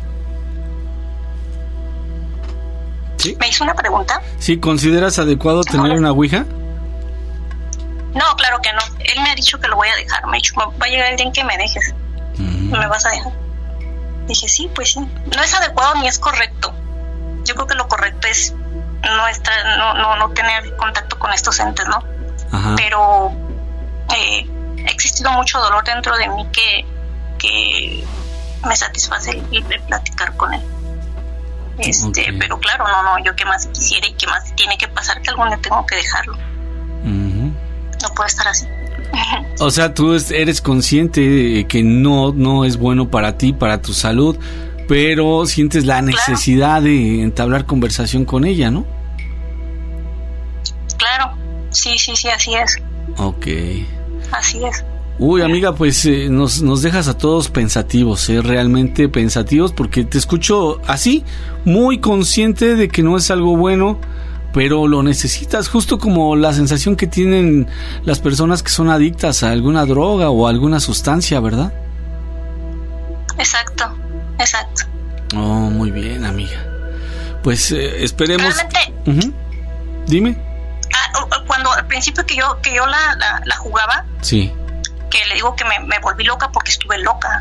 ¿Sí? ¿Me hizo una pregunta? ¿Sí consideras adecuado tener una ouija? No, claro que no. Él me ha dicho que lo voy a dejar. Me ha dicho, va a llegar el día en que me dejes. ¿Me vas a dejar? Dije, sí, pues sí. No es adecuado ni es correcto. Yo creo que lo correcto es no tener contacto con estos entes, ¿no? Pero ha existido mucho dolor dentro de mí que me satisface el platicar con él. Pero claro, yo qué más quisiera y qué más tiene que pasar, que algún día tengo que dejarlo. No puede estar así. O sea, tú eres consciente de que no es bueno para ti, para tu salud, pero sientes la necesidad de entablar conversación con ella, ¿no? Claro, sí, así es. Ok. Así es. Uy, amiga, pues nos dejas a todos pensativos, realmente pensativos, porque te escucho así, muy consciente de que no es algo bueno, pero lo necesitas, justo como la sensación que tienen las personas que son adictas a alguna droga o a alguna sustancia, ¿verdad? Exacto. Oh, muy bien, amiga. Pues esperemos... Realmente... Dime. Cuando al principio que yo la jugaba... Sí. Que le digo que me volví loca porque estuve loca.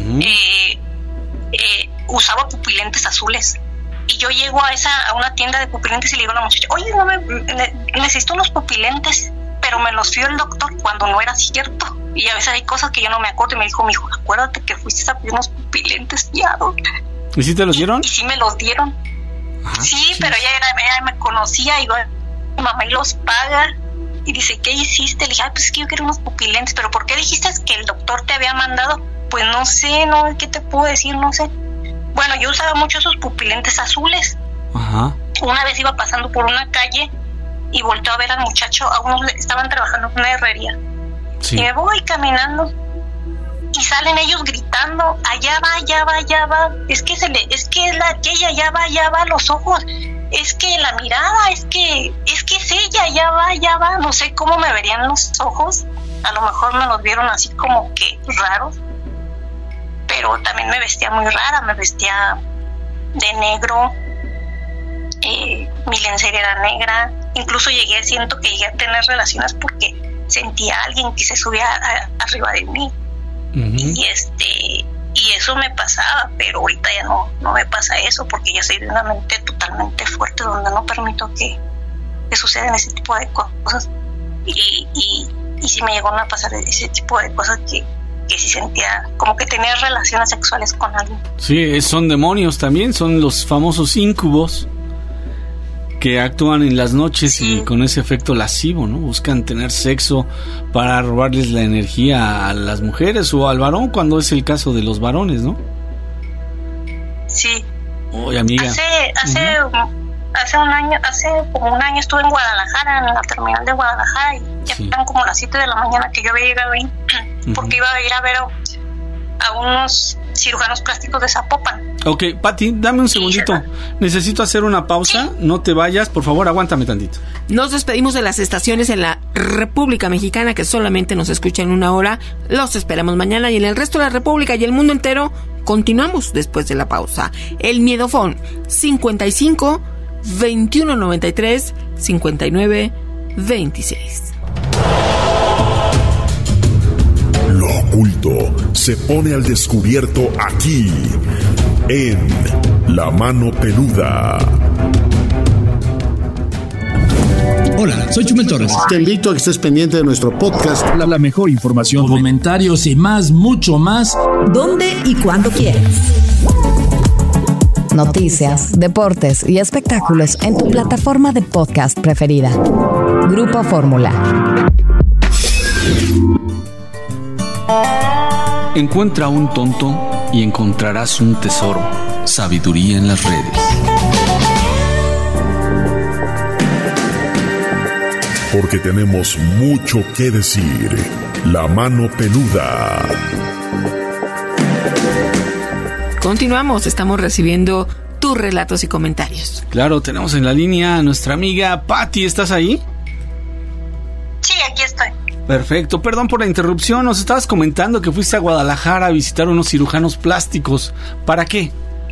Usaba pupilentes azules. Y yo llego a una tienda de pupilentes y le digo a la muchacha, oye, necesito unos pupilentes, pero me los dio el doctor cuando no era cierto. Y a veces hay cosas que yo no me acuerdo. Y me dijo, mijo, acuérdate que fuiste a pedir unos pupilentes fiados. ¿Y sí te los dieron? Y sí me los dieron. Sí, pero ella me conocía y mi mamá y los paga. Y dice, ¿qué hiciste? Le dije, pues es que yo quiero unos pupilentes. ¿Pero por qué dijiste que el doctor te había mandado? Pues no sé, ¿qué te puedo decir? No sé. Bueno, yo usaba mucho esos pupilentes azules. Una vez iba pasando por una calle y volteó a ver al muchacho, a unos estaban trabajando en una herrería. Sí. Y me voy caminando y salen ellos gritando, allá va. Es que es la aquella, allá va, los ojos. Es que la mirada, es que es ella, ya va. No sé cómo me verían los ojos. A lo mejor me los vieron así como que raros. Pero también me vestía muy rara, me vestía de negro. Mi lencería era negra. Incluso siento que llegué a tener relaciones porque sentía a alguien que se subía arriba de mí. Y eso me pasaba, pero ahorita ya no me pasa eso, porque ya soy de una mente totalmente fuerte donde no permito que sucedan ese tipo de cosas. Y y sí me llegaron a pasar ese tipo de cosas que sí sentía como que tenía relaciones sexuales con alguien. Sí, son demonios también, son los famosos íncubos que actúan en las noches y con ese efecto lascivo, ¿no? Buscan tener sexo para robarles la energía a las mujeres o al varón, cuando es el caso de los varones, ¿no? Sí. Oye, amiga. Hace como un año estuve en Guadalajara, en la terminal de Guadalajara, y ya eran como las 7 de la mañana que yo había llegado ahí, porque iba a ir a ver a unos cirujanos plásticos de Zapopan. Ok, Pati, dame un segundito. Necesito hacer una pausa. No te vayas, por favor, aguántame tantito. Nos despedimos de las estaciones en la República Mexicana, que solamente nos escuchan 1 hora. Los esperamos mañana, y en el resto de la República y el mundo entero continuamos después de la pausa. El Miedofón 55 21 93 59 26. Lo oculto se pone al descubierto aquí, en La Mano Peluda. Hola, soy Chumel Torres. Te invito a que estés pendiente de nuestro podcast. La mejor información, comentarios y más, mucho más. ¿Dónde y cuándo quieras? Noticias, deportes y espectáculos en tu plataforma de podcast preferida. Grupo Fórmula. Encuentra a un tonto y encontrarás un tesoro. Sabiduría en las redes. Porque tenemos mucho que decir. La Mano Peluda. Continuamos, estamos recibiendo tus relatos y comentarios. Claro, tenemos en la línea a nuestra amiga Pati. ¿Estás ahí? Sí, aquí estoy. Perfecto, perdón por la interrupción. Nos estabas comentando que fuiste a Guadalajara a visitar unos cirujanos plásticos. ¿Para qué?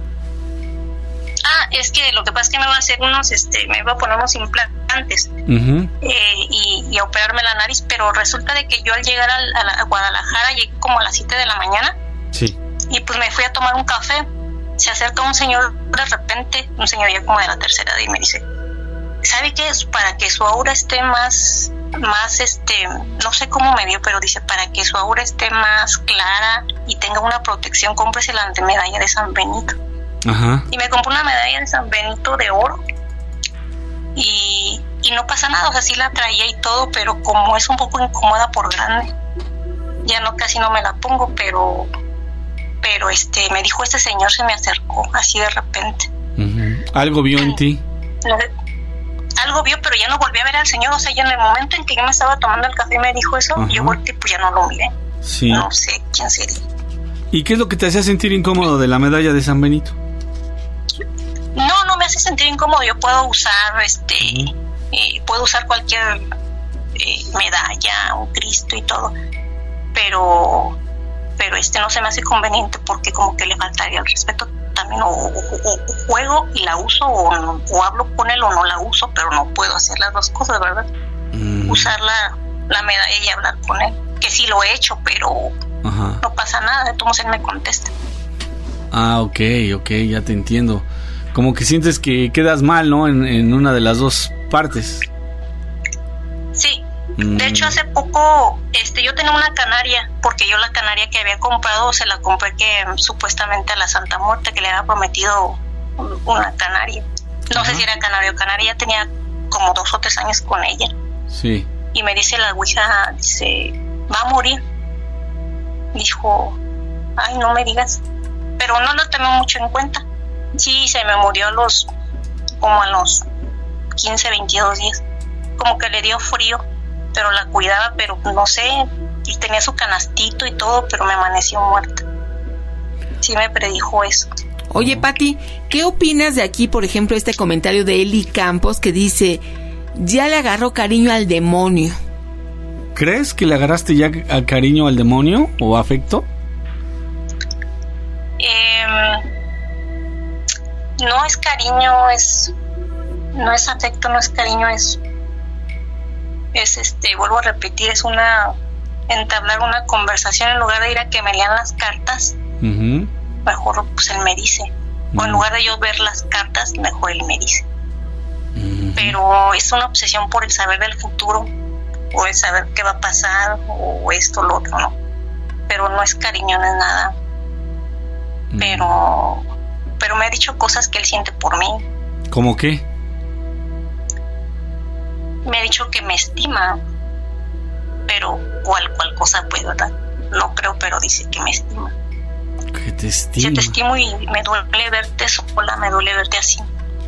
Es que lo que pasa es que me iba a hacer me iba a poner unos implantes y a operarme la nariz, pero resulta de que yo al llegar a Guadalajara llegué como a las 7 de la mañana. Sí. Y pues me fui a tomar un café. Se acerca un señor de repente, un señor ya como de la tercera edad, y me dice, ¿sabe qué? Para que su aura esté más no sé cómo me dio, pero dice, para que su aura esté más clara y tenga una protección, cómprese la medalla de San Benito. Ajá. Y me compré una medalla de San Benito de oro y no pasa nada, o sea, sí la traía y todo, pero como es un poco incómoda por grande, ya casi no me la pongo, pero me dijo este señor, se me acercó así de repente. ¿Algo vio en ti? Algo vio, pero ya no volví a ver al señor, o sea, ya en el momento en que yo me estaba tomando el café y me dijo eso, yo volteé, pues ya no lo miré. Sí. No sé quién sería. ¿Y qué es lo que te hacía sentir incómodo de la medalla de San Benito? No me hace sentir incómodo. Yo puedo usar puedo usar cualquier medalla, un Cristo y todo, pero no se me hace conveniente porque como que le faltaría el respeto también, o juego y la uso, o hablo con él o no la uso, pero no puedo hacer las dos cosas, ¿verdad? Usar la medalla y hablar con él, que sí lo he hecho, pero no pasa nada, de todos él me contesta. Ok, ya te entiendo. Como que sientes que quedas mal, ¿no? En una de las dos partes. Sí. De hecho, hace poco yo tenía una canaria, porque yo la canaria que había comprado se la compré supuestamente a la Santa Muerte, que le había prometido una canaria. No sé si era canario o canaria, ya tenía como 2 o 3 años con ella. Sí. Y me dice la ouija, va a morir. Dijo, ay, no me digas. Pero no lo tomé mucho en cuenta. Sí, se me murió a los 15, 22 días. Como que le dio frío, pero la cuidaba, pero no sé, y tenía su canastito y todo, pero me amaneció muerta. Sí me predijo eso. Oye, Pati, ¿qué opinas de aquí, por ejemplo, este comentario de Eli Campos que dice, ya le agarró cariño al demonio? ¿Crees que le agarraste ya cariño al demonio o afecto? No es cariño, no es afecto, no es cariño, es vuelvo a repetir, es entablar una conversación en lugar de ir a que me lean las cartas. Mejor pues él me dice, o en lugar de yo ver las cartas, mejor él me dice. Pero es una obsesión por el saber del futuro, o es saber qué va a pasar, o esto, lo otro, ¿no? Pero no es cariño, no es nada. Pero me ha dicho cosas que él siente por mí. ¿Cómo qué? Me ha dicho que me estima, pero cual cosa, pues, ¿verdad? No creo, pero dice que me estima. Que te estima. Sí, te estimo y me duele verte sola, me duele verte así.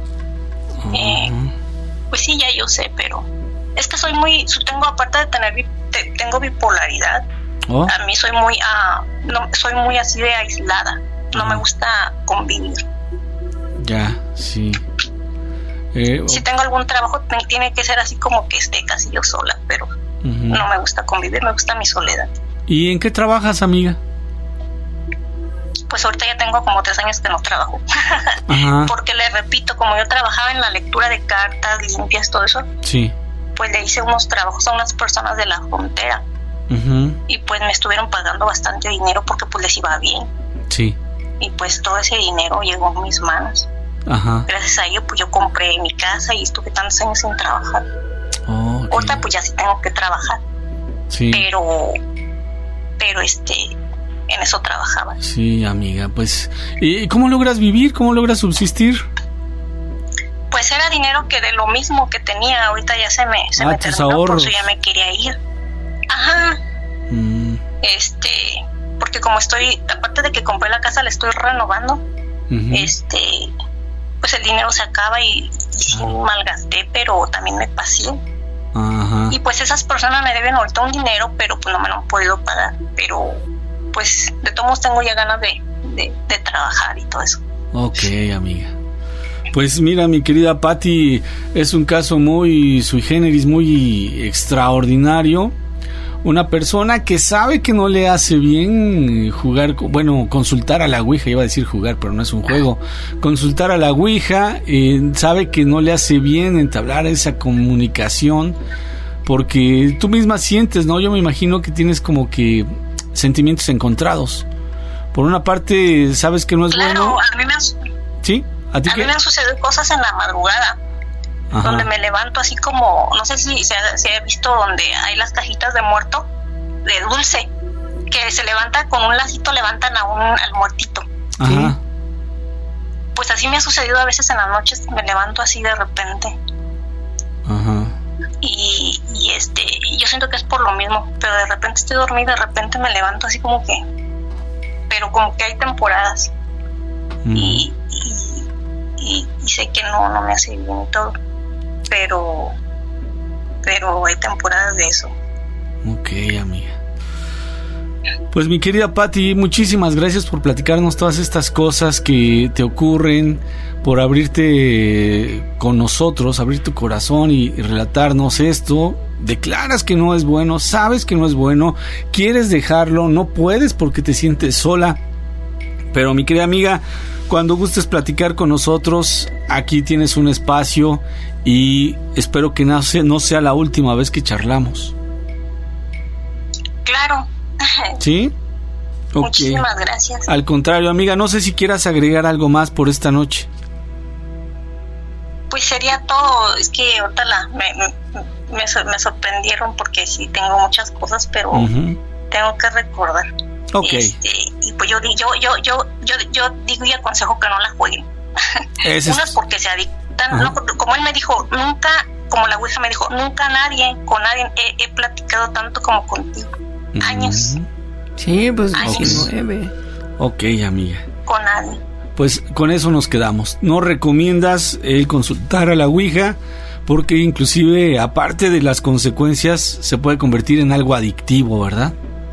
Pues sí, ya yo sé, pero es que tengo, aparte de tengo bipolaridad. A mí soy muy así de aislada. No me gusta convivir. Ya, sí. Si tengo algún trabajo, tiene que ser así como que esté casi yo sola, pero no me gusta convivir, me gusta mi soledad. ¿Y en qué trabajas, amiga? Pues ahorita ya tengo como 3 años que no trabajo. Porque le repito, como yo trabajaba en la lectura de cartas, limpias, todo eso, sí, pues le hice unos trabajos a unas personas de la frontera. Y pues me estuvieron pagando bastante dinero porque pues les iba bien. Sí. Y pues todo ese dinero llegó a mis manos. Gracias a ello pues yo compré mi casa y estuve tantos años sin trabajar. Ahorita pues ya sí tengo que trabajar. Sí. Pero en eso trabajaba. Sí, amiga, pues ¿y cómo logras vivir? ¿Cómo logras subsistir? Pues era dinero que de lo mismo que tenía, ahorita ya se me terminó, ahorros. por eso ya me quería ir. Porque como aparte de que compré la casa, la estoy renovando. Pues el dinero se acaba y malgasté, pero también me pasé. Y pues esas personas me deben ahorita un dinero, pero pues no me lo han podido pagar. Pero pues de todos modos tengo ya ganas de trabajar y todo eso. Ok, amiga. Pues mira, mi querida Patti, es un caso muy sui generis, muy extraordinario. Una persona que sabe que no le hace bien consultar a la Ouija, iba a decir jugar, pero no es un juego. Consultar a la Ouija, sabe que no le hace bien entablar esa comunicación, porque tú misma sientes, ¿no? Yo me imagino que tienes como que sentimientos encontrados. Por una parte, sabes que no es bueno. A mí me han... ¿Sí? ¿A ti qué? A mí me han sucedido cosas en la madrugada. Donde me levanto así como, no sé si se ha visto donde hay las cajitas de muerto, de dulce, que se levanta con un lacito, levantan al muertito. Pues así me ha sucedido a veces en las noches, me levanto así de repente. Y yo siento que es por lo mismo, pero de repente estoy dormida, de repente me levanto así como que, pero como que hay temporadas. Y sé que no me hace bien y todo. Pero hay temporadas de eso. Ok, amiga. Pues mi querida Patti, muchísimas gracias por platicarnos todas estas cosas que te ocurren, por abrirte con nosotros, abrir tu corazón y relatarnos esto. Declaras que no es bueno, sabes que no es bueno, quieres dejarlo, no puedes porque te sientes sola. Pero mi querida amiga, cuando gustes platicar con nosotros, aquí tienes un espacio y espero que no sea la última vez que charlamos. Claro. ¿Sí? Okay. Muchísimas gracias. Al contrario, amiga, no sé si quieras agregar algo más por esta noche. Pues sería todo. Es que ahorita me sorprendieron porque sí tengo muchas cosas, pero tengo que recordar. Okay. Y pues yo digo y aconsejo que no la jueguen. Unas porque se adictan, no, como él me dijo, nunca, como la Ouija me dijo, nunca con nadie he platicado tanto como contigo. Años. Sí, pues años. 19. Ok, amiga. Con nadie. Pues con eso nos quedamos. ¿No recomiendas el consultar a la Ouija? Porque inclusive, aparte de las consecuencias, se puede convertir en algo adictivo, ¿verdad?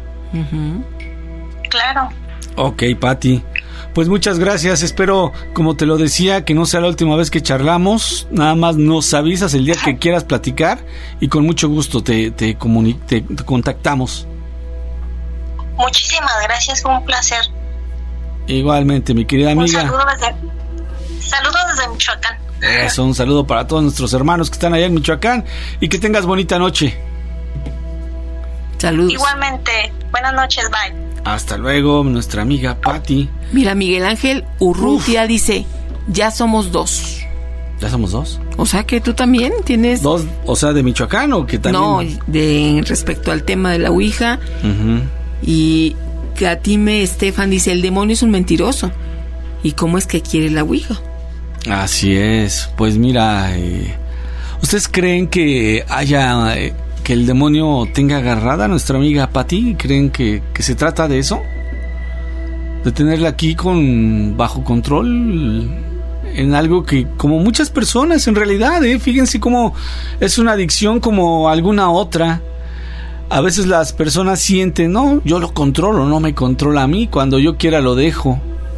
Claro. Ok, Patti. Pues muchas gracias. Espero, como te lo decía, que no sea la última vez que charlamos. Nada más nos avisas el día que quieras platicar y con mucho gusto te contactamos. Muchísimas gracias, fue un placer. Igualmente, mi querida amiga. Saludos desde Michoacán. Eso, un saludo para todos nuestros hermanos que están allá en Michoacán y que tengas bonita noche. Saludos. Igualmente, buenas noches, bye. Hasta luego, nuestra amiga Patti. Mira, Miguel Ángel Urrutia dice, ya somos 2. ¿Ya somos 2? O sea que tú también tienes... Dos, o sea, de Michoacán o que también... No, respecto al tema de la ouija. Uh-huh. Y que a ti Estefan dice, el demonio es un mentiroso. ¿Y cómo es que quiere la ouija? Así es. Pues mira, ¿ustedes creen que haya... que el demonio tenga agarrada a nuestra amiga Pati? ¿Creen que se trata de eso? ¿De tenerla aquí bajo control? En algo que, como muchas personas en realidad, fíjense cómo es una adicción como alguna otra. A veces las personas sienten, no, yo lo controlo, no me controla a mí, cuando yo quiera lo dejo.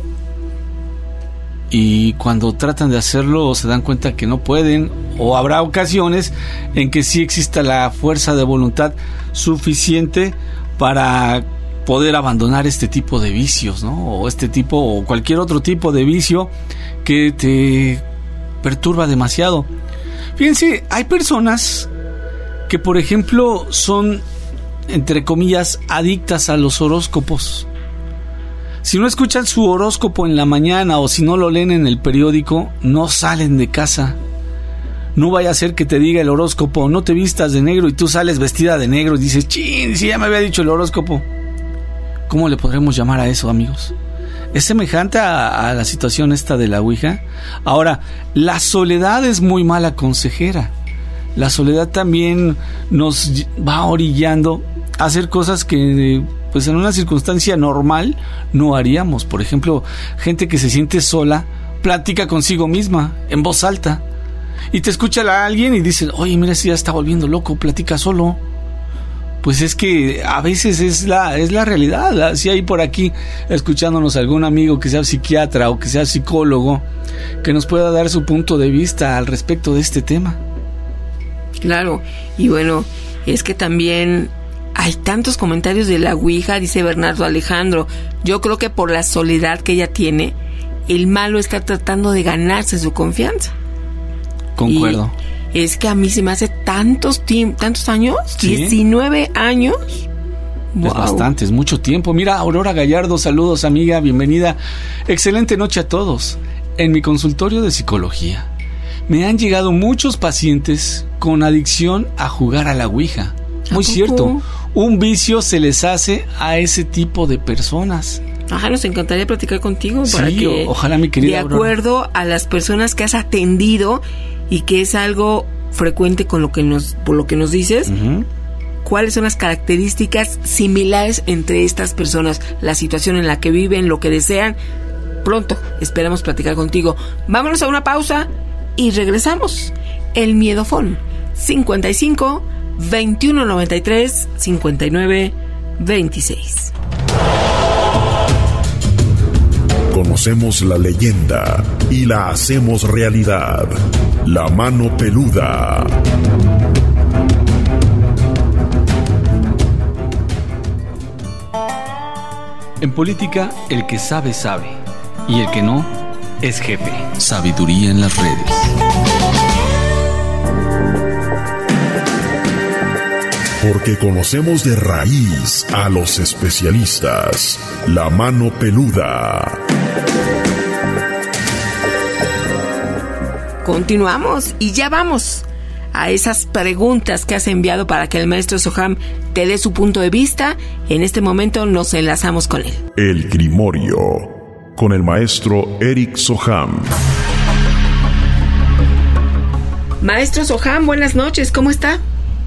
Y cuando tratan de hacerlo se dan cuenta que no pueden, o habrá ocasiones en que sí exista la fuerza de voluntad suficiente para poder abandonar este tipo de vicios, ¿no? O este tipo, o cualquier otro tipo de vicio que te perturba demasiado. Fíjense, hay personas que, por ejemplo, son, entre comillas, adictas a los horóscopos. Si no escuchan su horóscopo en la mañana o si no lo leen en el periódico, no salen de casa. No vaya a ser que te diga el horóscopo, no te vistas de negro, y tú sales vestida de negro y dices, chin, si ya me había dicho el horóscopo. ¿Cómo le podremos llamar a eso, amigos? ¿Es semejante a la situación esta de la ouija? Ahora, la soledad es muy mala consejera. La soledad también nos va orillando a hacer cosas que, pues, en una circunstancia normal no haríamos. Por ejemplo, gente que se siente sola platica consigo misma en voz alta y te escucha a alguien y dice, oye, mira, si ya está volviendo loco, platica solo. Pues es que a veces es la realidad. Si hay por aquí escuchándonos algún amigo que sea psiquiatra o que sea psicólogo que nos pueda dar su punto de vista al respecto de este tema. Claro, y bueno, es que también hay tantos comentarios de la ouija, dice Bernardo Alejandro. Yo creo que por la soledad que ella tiene, el malo está tratando de ganarse su confianza. Concuerdo. Y es que a mí se me hace tantos años, ¿sí? 19 años. Wow. Es bastante, es mucho tiempo. Mira, Aurora Gallardo, saludos, amiga, bienvenida. Excelente noche a todos. En mi consultorio de psicología me han llegado muchos pacientes con adicción a jugar a la ouija. Muy cierto, un vicio se les hace a ese tipo de personas. Ajá, nos encantaría platicar contigo. Sí, para que, ojalá, mi querida de acuerdo Aurora, a las personas que has atendido y que es algo frecuente por lo que nos dices, uh-huh. ¿Cuáles son las características similares entre estas personas? La situación en la que viven, lo que desean. Pronto esperamos platicar contigo. Vámonos a una pausa y regresamos. El Miedofón 55 21 93 59 26. Conocemos la leyenda y la hacemos realidad. La mano peluda. En política, el que sabe, sabe. Y el que no, es jefe. Sabiduría en las redes. Porque conocemos de raíz a los especialistas. La mano peluda. Continuamos y ya vamos a esas preguntas que has enviado para que el maestro Soham te dé su punto de vista. En este momento nos enlazamos con él. El Grimorio, con el maestro Eric Soham. Maestro Soham, buenas noches, ¿cómo está?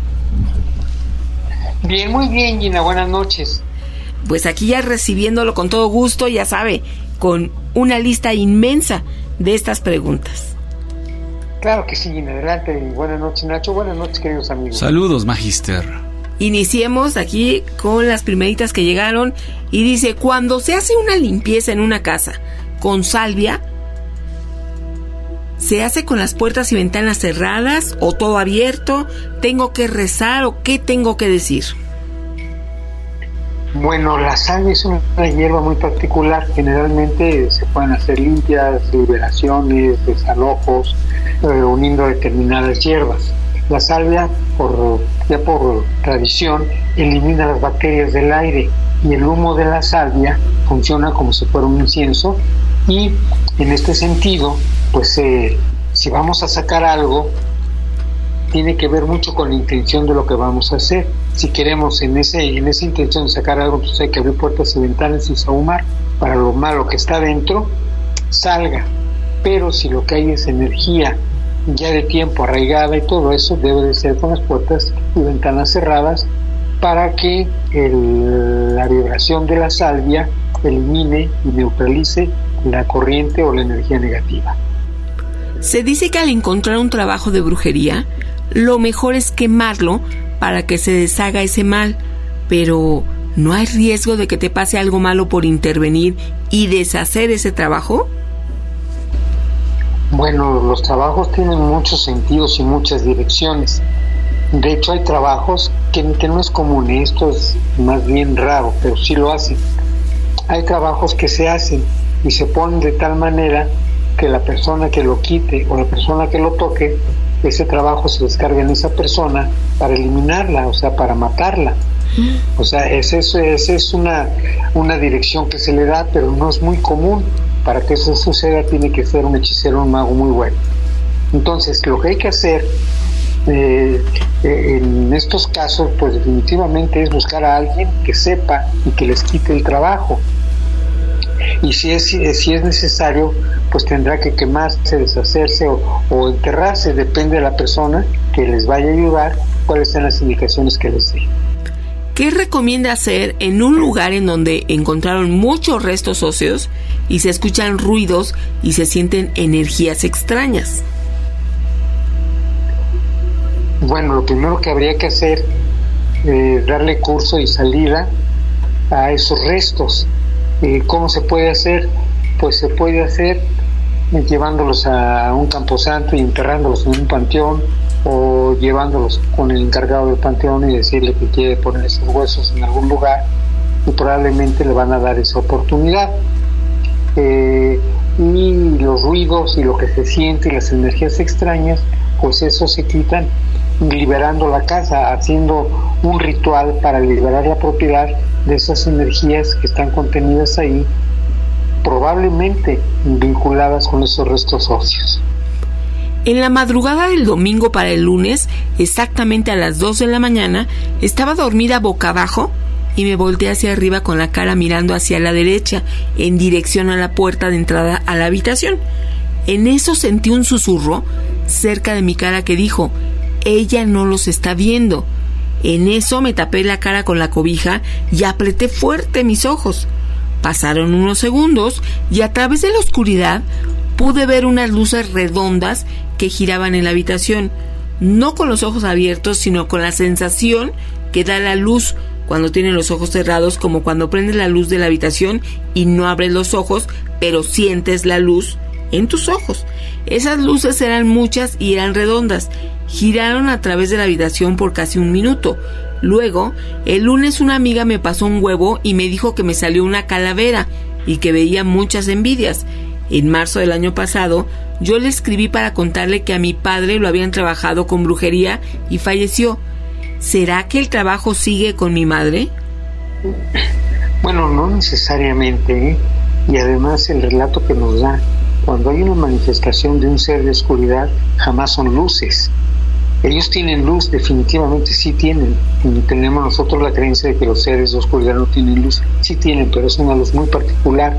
Bien, muy bien, Gina, buenas noches. Pues aquí ya recibiéndolo con todo gusto, ya sabe, con una lista inmensa de estas preguntas. Claro que sí, Gina, adelante. Buenas noches, Nacho, buenas noches, queridos amigos. Saludos, Magister. Iniciemos aquí con las primeritas que llegaron y dice, cuando se hace una limpieza en una casa con salvia, ¿se hace con las puertas y ventanas cerradas o todo abierto? ¿Tengo que rezar o qué tengo que decir? Bueno, la salvia es una hierba muy particular. Generalmente se pueden hacer limpias, liberaciones, desalojos, uniendo determinadas hierbas. La salvia, por tradición, elimina las bacterias del aire y el humo de la salvia funciona como si fuera un incienso y en este sentido pues se si vamos a sacar algo, tiene que ver mucho con la intención de lo que vamos a hacer. Si queremos en esa intención de sacar algo, pues hay que abrir puertas y ventanas y sahumar para lo malo que está dentro salga. Pero si lo que hay es energía ya de tiempo arraigada y todo eso, debe de ser con las puertas y ventanas cerradas para que la vibración de la salvia elimine y neutralice la corriente o la energía negativa. Se dice que al encontrar un trabajo de brujería, lo mejor es quemarlo para que se deshaga ese mal, pero ¿no hay riesgo de que te pase algo malo por intervenir y deshacer ese trabajo? Bueno, los trabajos tienen muchos sentidos y muchas direcciones. De hecho, hay trabajos que no es común, esto es más bien raro, pero sí lo hacen. Hay trabajos que se hacen y se ponen de tal manera que la persona que lo quite o la persona que lo toque, ese trabajo se descarga en esa persona para eliminarla, o sea, para matarla. O sea, esa es una dirección que se le da, pero no es muy común. Para que eso suceda tiene que ser un hechicero, un mago muy bueno. Entonces, lo que hay que hacer en estos casos, pues definitivamente es buscar a alguien que sepa y que les quite el trabajo. Y si es necesario, pues tendrá que quemarse, deshacerse o enterrarse, depende de la persona que les vaya a ayudar, cuáles sean las indicaciones que les dé. ¿Qué recomienda hacer en un lugar en donde encontraron muchos restos óseos y se escuchan ruidos y se sienten energías extrañas? Bueno, lo primero que habría que hacer es darle curso y salida a esos restos. ¿Cómo se puede hacer? Pues se puede hacer llevándolos a un camposanto y enterrándolos en un panteón, o llevándolos con el encargado del panteón y decirle que quiere poner esos huesos en algún lugar, y probablemente le van a dar esa oportunidad. Y los ruidos y lo que se siente y las energías extrañas, pues eso se quitan liberando la casa, haciendo un ritual para liberar la propiedad de esas energías que están contenidas ahí, probablemente vinculadas con esos restos óseos. En la madrugada del domingo para el lunes, exactamente a las 2 de la mañana, estaba dormida boca abajo y me volteé hacia arriba con la cara mirando hacia la derecha, en dirección a la puerta de entrada a la habitación. En eso sentí un susurro cerca de mi cara que dijo: ella no los está viendo. En eso me tapé la cara con la cobija y apreté fuerte mis ojos. Pasaron unos segundos y a través de la oscuridad pude ver unas luces redondas que giraban en la habitación, no con los ojos abiertos, sino con la sensación que da la luz cuando tienes los ojos cerrados, como cuando prendes la luz de la habitación y no abres los ojos, pero sientes la luz en tus ojos. Esas luces eran muchas y eran redondas. Giraron a través de la habitación por casi un minuto. Luego, el lunes una amiga me pasó un huevo y me dijo que me salió una calavera y que veía muchas envidias. En marzo del año pasado, yo le escribí para contarle que a mi padre lo habían trabajado con brujería y falleció. ¿Será que el trabajo sigue con mi madre? Bueno, no necesariamente, y además el relato que nos da, cuando hay una manifestación de un ser de oscuridad, jamás son luces. Ellos tienen luz, definitivamente sí tienen. Tenemos nosotros la creencia de que los seres de oscuridad no tienen luz. Sí tienen, pero es una luz muy particular.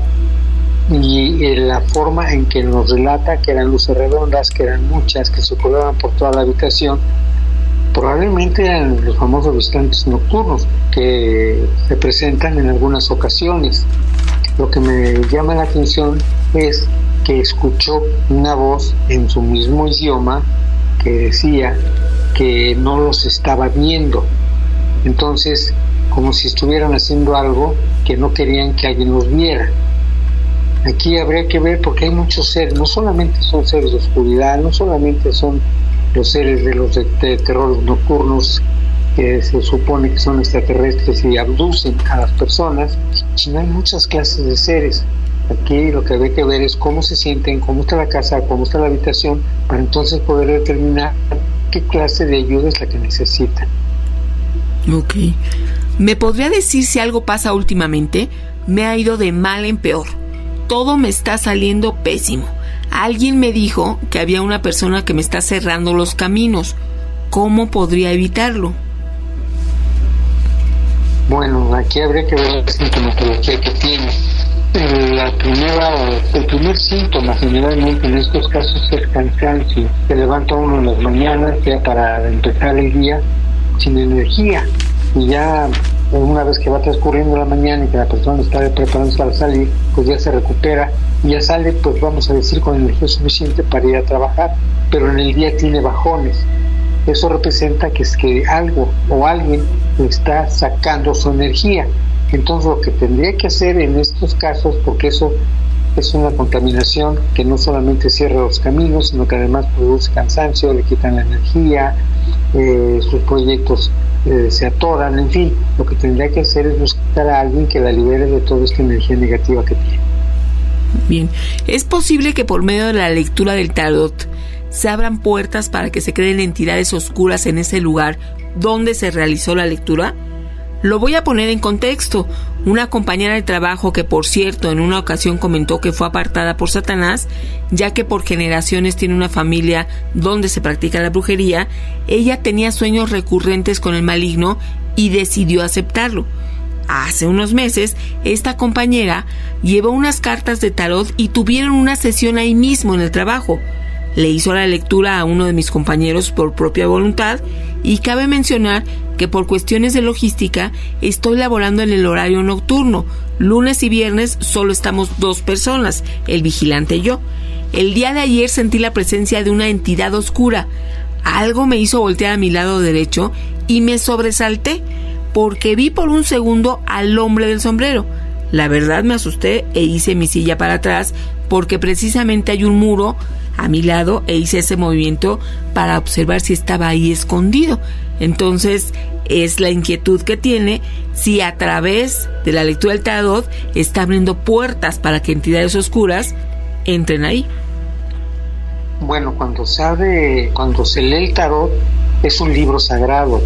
Y la forma en que nos relata que eran luces redondas, que eran muchas, que se colaban por toda la habitación, probablemente eran los famosos visitantes nocturnos que se presentan en algunas ocasiones. Lo que me llama la atención es que escuchó una voz en su mismo idioma que decía que no los estaba viendo. Entonces, como si estuvieran haciendo algo que no querían que alguien los viera. Aquí habría que ver, porque hay muchos seres, no solamente son seres de oscuridad, no solamente son los seres de los de terrores nocturnos que se supone que son extraterrestres y abducen a las personas, sino hay muchas clases de seres. Aquí lo que hay que ver es cómo se sienten, cómo está la casa, cómo está la habitación, para entonces poder determinar qué clase de ayuda es la que necesitan. Ok. ¿Me podría decir si algo pasa últimamente? Me ha ido de mal en peor. Todo me está saliendo pésimo. Alguien me dijo que había una persona que me está cerrando los caminos. ¿Cómo podría evitarlo? Bueno, aquí habría que ver la sintomatología que tiene. El primer síntoma generalmente en estos casos es el cansancio. Se levanta uno en las mañanas ya para empezar el día sin energía, y ya una vez que va transcurriendo la mañana y que la persona está preparándose para salir, pues ya se recupera y ya sale, pues vamos a decir, con energía suficiente para ir a trabajar, pero en el día tiene bajones. Eso representa que es que algo o alguien le está sacando su energía. Entonces lo que tendría que hacer en estos casos, porque eso es una contaminación que no solamente cierra los caminos, sino que además produce cansancio, le quitan la energía, sus proyectos se atoran, en fin, lo que tendría que hacer es buscar a alguien que la libere de toda esta energía negativa que tiene. Bien, ¿es posible que por medio de la lectura del tarot se abran puertas para que se creen entidades oscuras en ese lugar donde se realizó la lectura? Lo voy a poner en contexto. Una compañera de trabajo que, por cierto, en una ocasión comentó que fue apartada por Satanás, ya que por generaciones tiene una familia donde se practica la brujería, ella tenía sueños recurrentes con el maligno y decidió aceptarlo. Hace unos meses, esta compañera llevó unas cartas de tarot y tuvieron una sesión ahí mismo en el trabajo. Le hizo la lectura a uno de mis compañeros por propia voluntad, y cabe mencionar que por cuestiones de logística estoy laborando en el horario nocturno. Lunes y viernes solo estamos 2 personas, el vigilante y yo. El día de ayer sentí la presencia de una entidad oscura. Algo me hizo voltear a mi lado derecho y me sobresalté porque vi por un segundo al hombre del sombrero. La verdad me asusté e hice mi silla para atrás porque precisamente hay un muro a mi lado e hice ese movimiento para observar si estaba ahí escondido. Entonces es la inquietud que tiene si a través de la lectura del tarot está abriendo puertas para que entidades oscuras entren ahí. Bueno, cuando se lee el tarot es un libro sagrado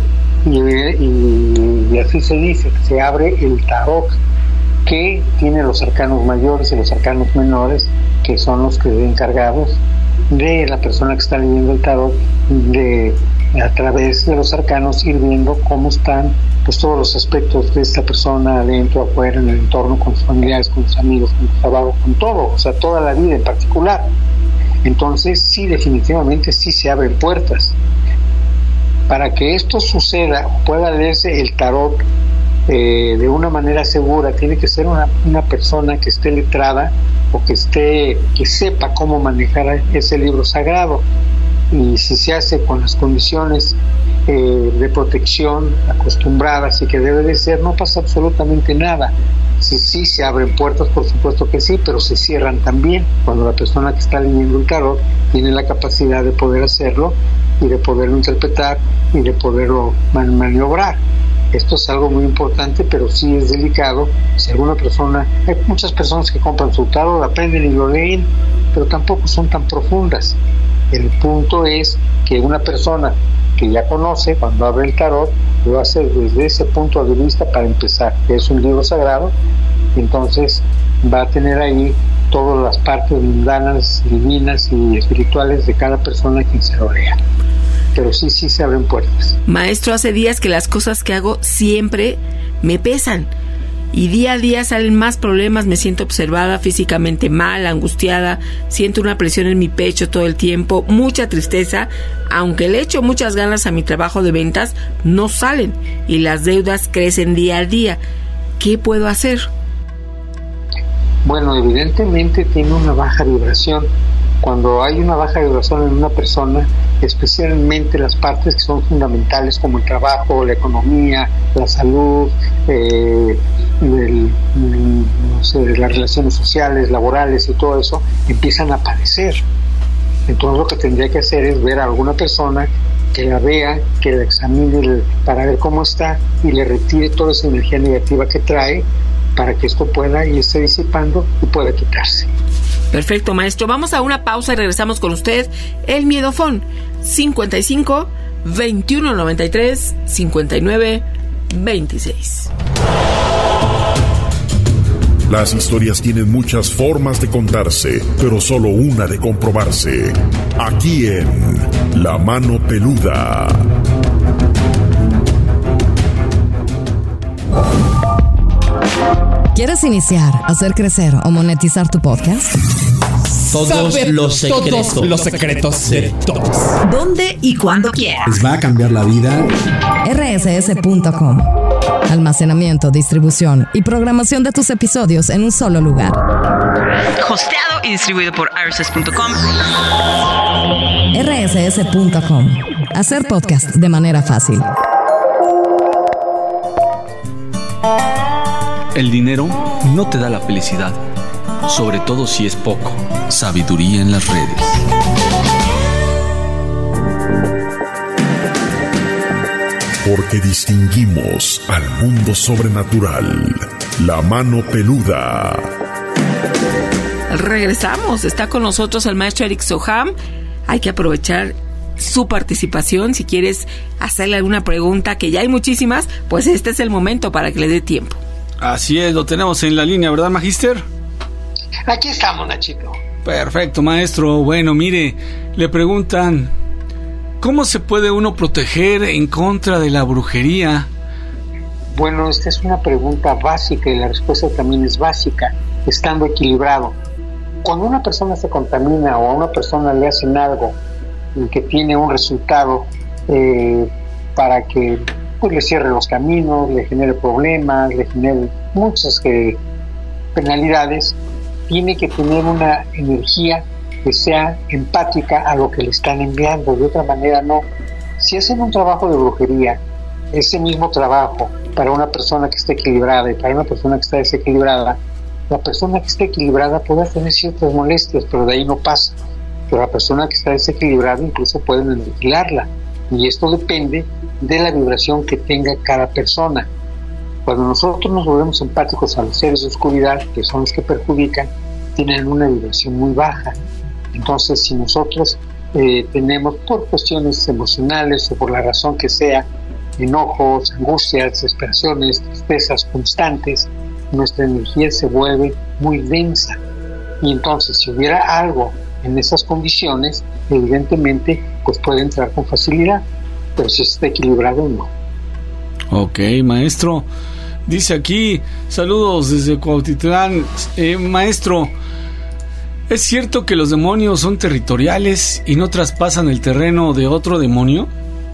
y así se dice, se abre el tarot, que tiene los arcanos mayores y los arcanos menores, que son los que encargados de la persona que está leyendo el tarot, de a través de los arcanos ir viendo cómo están pues todos los aspectos de esta persona adentro, afuera, en el entorno, con sus familiares, con sus amigos, con su trabajo, con todo, o sea, toda la vida en particular. Entonces sí, definitivamente sí se abren puertas. Para que esto suceda, pueda leerse el tarot de una manera segura, tiene que ser una persona que esté letrada o que sepa cómo manejar ese libro sagrado. Y si se hace con las condiciones de protección acostumbradas y que debe de ser, no pasa absolutamente nada. Sí se abren puertas, por supuesto que sí, pero se cierran también cuando la persona que está leyendo el tarot tiene la capacidad de poder hacerlo y de poderlo interpretar y de poderlo maniobrar. Esto es algo muy importante, pero sí es delicado. Si alguna persona, hay muchas personas que compran su tarot, aprenden y lo leen, pero tampoco son tan profundas. El punto es que una persona que ya conoce, cuando abre el tarot, lo hace desde ese punto de vista para empezar, que es un libro sagrado, entonces va a tener ahí todas las partes mundanas, divinas y espirituales de cada persona quien se lo lea. Pero sí se abren puertas. Maestro, hace días que las cosas que hago siempre me pesan y día a día salen más problemas. Me siento observada, físicamente mal, angustiada, siento una presión en mi pecho todo el tiempo, mucha tristeza. Aunque le echo muchas ganas a mi trabajo de ventas, no salen y las deudas crecen día a día. ¿Qué puedo hacer? Bueno, evidentemente tiene una baja vibración. Cuando hay una baja vibración en una persona, especialmente las partes que son fundamentales como el trabajo, la economía, la salud, las relaciones sociales, laborales y todo eso, empiezan a padecer. Entonces lo que tendría que hacer es ver a alguna persona que la vea, que la examine para ver cómo está y le retire toda esa energía negativa que trae para que esto pueda irse disipando y pueda quitarse. Perfecto, maestro. Vamos a una pausa y regresamos con usted. El Miedofón 55 21 93 59 26. Las historias tienen muchas formas de contarse, pero solo una de comprobarse. Aquí en La Mano Peluda. ¿Quieres iniciar, hacer crecer o monetizar tu podcast? Todos los secretos de todos. ¿Dónde y cuándo quieras? Les va a cambiar la vida. rss.com. Almacenamiento, distribución y programación de tus episodios en un solo lugar. Hosteado y distribuido por rss.com. rss.com. Hacer podcast de manera fácil. El dinero no te da la felicidad, sobre todo si es poco. Sabiduría en las redes. Porque distinguimos al mundo sobrenatural. La Mano Peluda. Regresamos. Está con nosotros el maestro Eric Soham. Hay que aprovechar su participación. Si quieres hacerle alguna pregunta, que ya hay muchísimas, pues este es el momento para que le dé tiempo. Así es, lo tenemos en la línea, ¿verdad, Magister? Aquí estamos, Nachito. Perfecto, maestro. Bueno, mire, le preguntan, ¿cómo se puede uno proteger en contra de la brujería? Bueno, esta es una pregunta básica y la respuesta también es básica, estando equilibrado. Cuando una persona se contamina o a una persona le hacen algo que tiene un resultado para que pues, le cierre los caminos, le genere problemas, le genere muchas penalidades, tiene que tener una energía que sea empática a lo que le están enviando. De otra manera no. Si hacen un trabajo de brujería, ese mismo trabajo para una persona que esté equilibrada y para una persona que está desequilibrada, la persona que esté equilibrada puede tener ciertas molestias, pero de ahí no pasa. Pero la persona que está desequilibrada incluso pueden aniquilarla, y esto depende de la vibración que tenga cada persona. Cuando nosotros nos volvemos empáticos a los seres de oscuridad, que son los que perjudican, tienen una vibración muy baja. Entonces, si nosotros tenemos, por cuestiones emocionales o por la razón que sea, enojos, angustias, desesperaciones, tristezas constantes, nuestra energía se vuelve muy densa. Y entonces, si hubiera algo en esas condiciones, evidentemente, pues puede entrar con facilidad. Pero si está equilibrado, no. Ok, maestro. Dice aquí, saludos desde Cuautitlán. Maestro, ¿es cierto que los demonios son territoriales y no traspasan el terreno de otro demonio?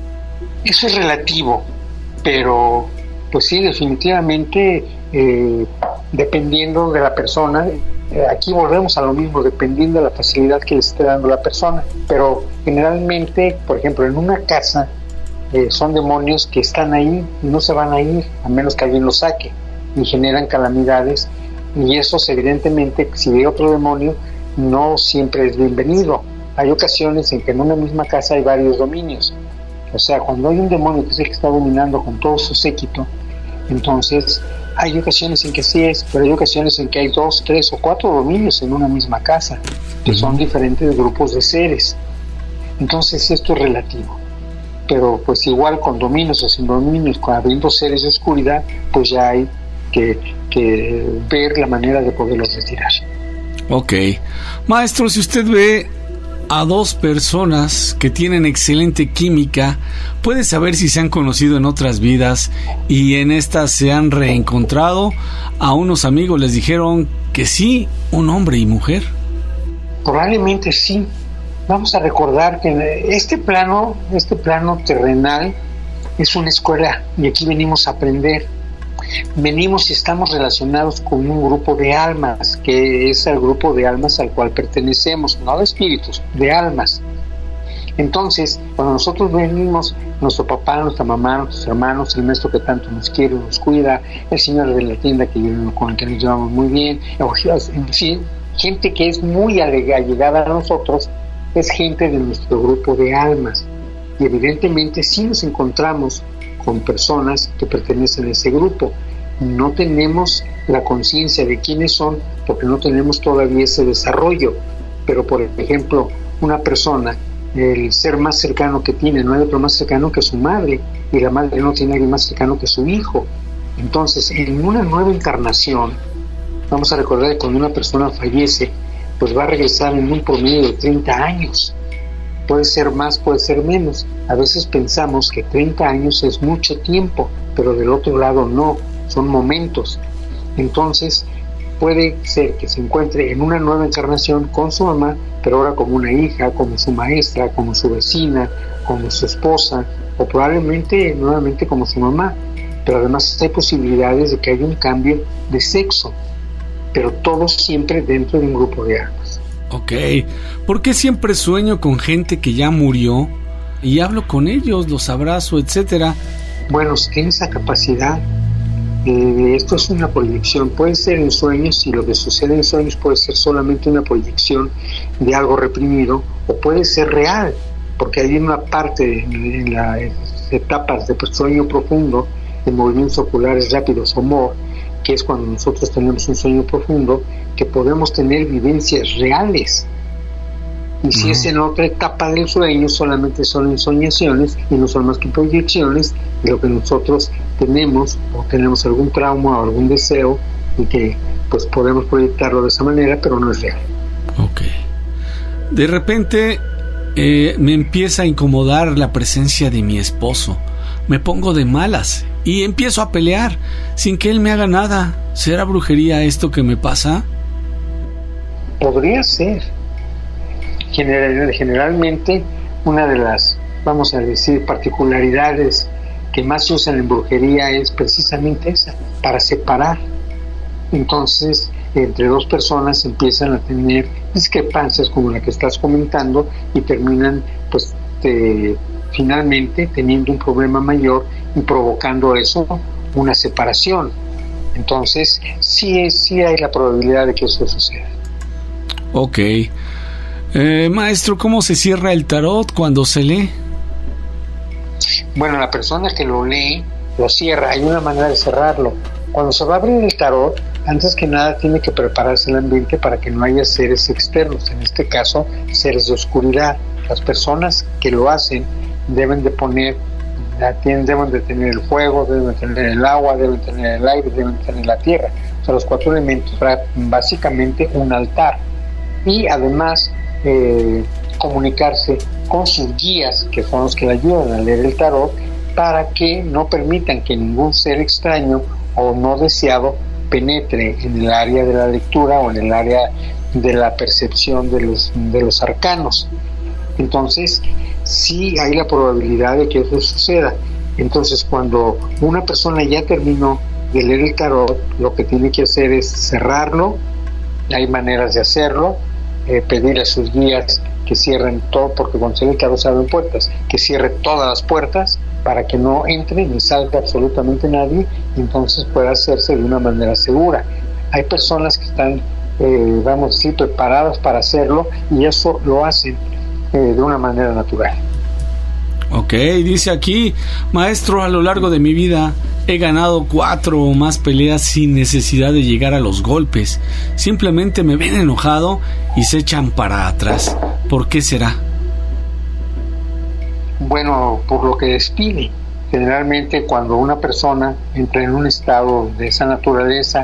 Eso es relativo, pero pues sí, definitivamente, dependiendo de la persona, aquí volvemos a lo mismo, dependiendo de la facilidad que le esté dando la persona. Pero generalmente, por ejemplo, en una casa, son demonios que están ahí y no se van a ir a menos que alguien los saque, y generan calamidades, y esos evidentemente, si hay otro demonio, no siempre es bienvenido. Hay ocasiones en que en una misma casa hay varios dominios, o sea, cuando hay un demonio que es el que está dominando con todo su séquito, entonces hay ocasiones en que sí es, pero hay ocasiones en que hay 2, 3 o 4 dominios en una misma casa, que son diferentes grupos de seres. Entonces esto es relativo. Pero pues igual con dominios o sin dominios, habiendo seres de oscuridad, pues ya hay que ver la manera de poderlos retirar. Ok. Maestro, si usted ve a dos personas que tienen excelente química, ¿puede saber si se han conocido en otras vidas y en estas se han reencontrado? A unos amigos les dijeron que sí, un hombre y mujer. Probablemente sí. Vamos a recordar que este plano terrenal es una escuela, y aquí venimos a aprender. Venimos y estamos relacionados con un grupo de almas, que es el grupo de almas al cual pertenecemos, no de espíritus, de almas. Entonces, cuando nosotros venimos, nuestro papá, nuestra mamá, nuestros hermanos, el maestro que tanto nos quiere, nos cuida, el señor de la tienda con el que nos llevamos muy bien, en fin, gente que es muy allegada a nosotros, es gente de nuestro grupo de almas. Y evidentemente sí nos encontramos con personas que pertenecen a ese grupo. No tenemos la conciencia de quiénes son porque no tenemos todavía ese desarrollo. Pero por ejemplo, una persona, el ser más cercano que tiene, no hay otro más cercano que su madre, y la madre no tiene alguien más cercano que su hijo. Entonces, en una nueva encarnación, Vamos a recordar que cuando una persona fallece, pues va a regresar en un promedio de 30 años. Puede ser más, puede ser menos. A veces pensamos que 30 años es mucho tiempo, pero del otro lado no, son momentos. Entonces, puede ser que se encuentre en una nueva encarnación con su mamá, pero ahora como una hija, como su maestra, como su vecina, como su esposa, o probablemente nuevamente como su mamá. Pero además hay posibilidades de que haya un cambio de sexo, pero todo siempre dentro de un grupo de almas. Ok, ¿por qué siempre sueño con gente que ya murió y hablo con ellos, los abrazo, etcétera? Bueno, si tienes esa capacidad, esto es una proyección, puede ser en sueños, y lo que sucede en sueños puede ser solamente una proyección de algo reprimido, o puede ser real, porque hay una parte en las etapas de sueño profundo, de movimientos oculares rápidos o MOR, que es cuando nosotros tenemos un sueño profundo, que podemos tener vivencias reales. Y si es en otra etapa del sueño, solamente son ensoñaciones y no son más que proyecciones de lo que nosotros tenemos, o tenemos algún trauma o algún deseo, y que pues podemos proyectarlo de esa manera, pero no es real. Ok. De repente me empieza a incomodar la presencia de mi esposo. Me pongo de malas y empiezo a pelear sin que él me haga nada. ¿Será brujería esto que me pasa? Podría ser. Generalmente una de las, vamos a decir, particularidades que más se usan en brujería es precisamente esa, para separar. Entonces, entre dos personas empiezan a tener discrepancias como la que estás comentando y terminan, pues, finalmente teniendo un problema mayor y provocando eso, una separación. Entonces, sí hay la probabilidad de que eso suceda. Ok. Maestro, ¿cómo se cierra el tarot cuando se lee? Bueno, la persona que lo lee, lo cierra. Hay una manera de cerrarlo. Cuando se va a abrir el tarot, antes que nada tiene que prepararse el ambiente para que no haya seres externos, en este caso, seres de oscuridad. Las personas que lo hacen deben de poner, deben de tener el fuego, deben de tener el agua, deben de tener el aire, deben de tener la tierra. O sea, los 4 elementos, básicamente un altar. Y además comunicarse con sus guías, que son los que le ayudan a leer el tarot, para que no permitan que ningún ser extraño o no deseado penetre en el área de la lectura o en el área de la percepción de los arcanos. Entonces, sí hay la probabilidad de que eso suceda. Entonces, cuando una persona ya terminó de leer el tarot, lo que tiene que hacer es cerrarlo. Hay maneras de hacerlo. Pedir a sus guías que cierren todo, porque cuando se lee el tarot se abren puertas, que cierre todas las puertas para que no entre ni salga absolutamente nadie, y entonces pueda hacerse de una manera segura. Hay personas que están, vamos a decir, preparadas para hacerlo, y eso lo hacen de una manera natural. Ok, dice aquí, maestro, a lo largo de mi vida he ganado 4 o más peleas sin necesidad de llegar a los golpes. Simplemente me ven enojado y se echan para atrás. ¿Por qué será? Bueno, por lo que despide. Generalmente cuando una persona entra en un estado de esa naturaleza,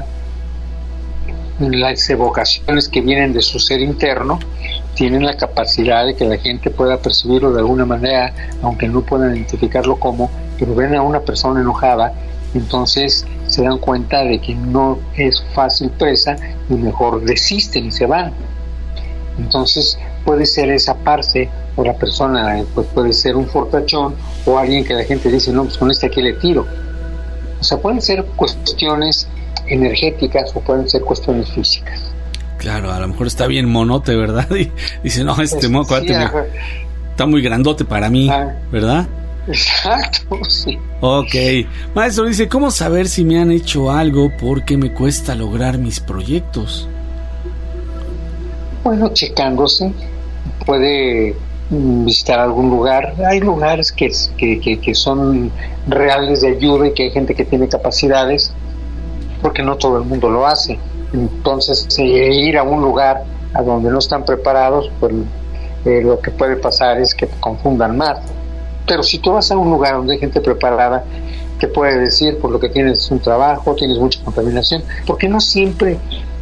las evocaciones que vienen de su ser interno tienen la capacidad de que la gente pueda percibirlo de alguna manera, aunque no puedan identificarlo como, pero ven a una persona enojada, entonces se dan cuenta de que no es fácil presa y mejor desisten y se van. Entonces puede ser esa parte, o la persona pues puede ser un fortachón, o alguien que la gente dice, no, pues con este aquí le tiro. O sea, pueden ser cuestiones energéticas o pueden ser cuestiones físicas. Claro, a lo mejor está bien monote, ¿verdad? Y dice, no, moco sí, está muy grandote para mí, ¿verdad? Exacto, sí. Ok. Maestro, dice, ¿cómo saber si me han hecho algo porque me cuesta lograr mis proyectos? Bueno, checándose, puede visitar algún lugar. Hay lugares que son reales de ayuda y que hay gente que tiene capacidades, porque no todo el mundo lo hace. Entonces, ir a un lugar a donde no están preparados, pues lo que puede pasar es que te confundan más. Pero si tú vas a un lugar donde hay gente preparada, te puede decir, por lo que tienes un trabajo, tienes mucha contaminación, porque no siempre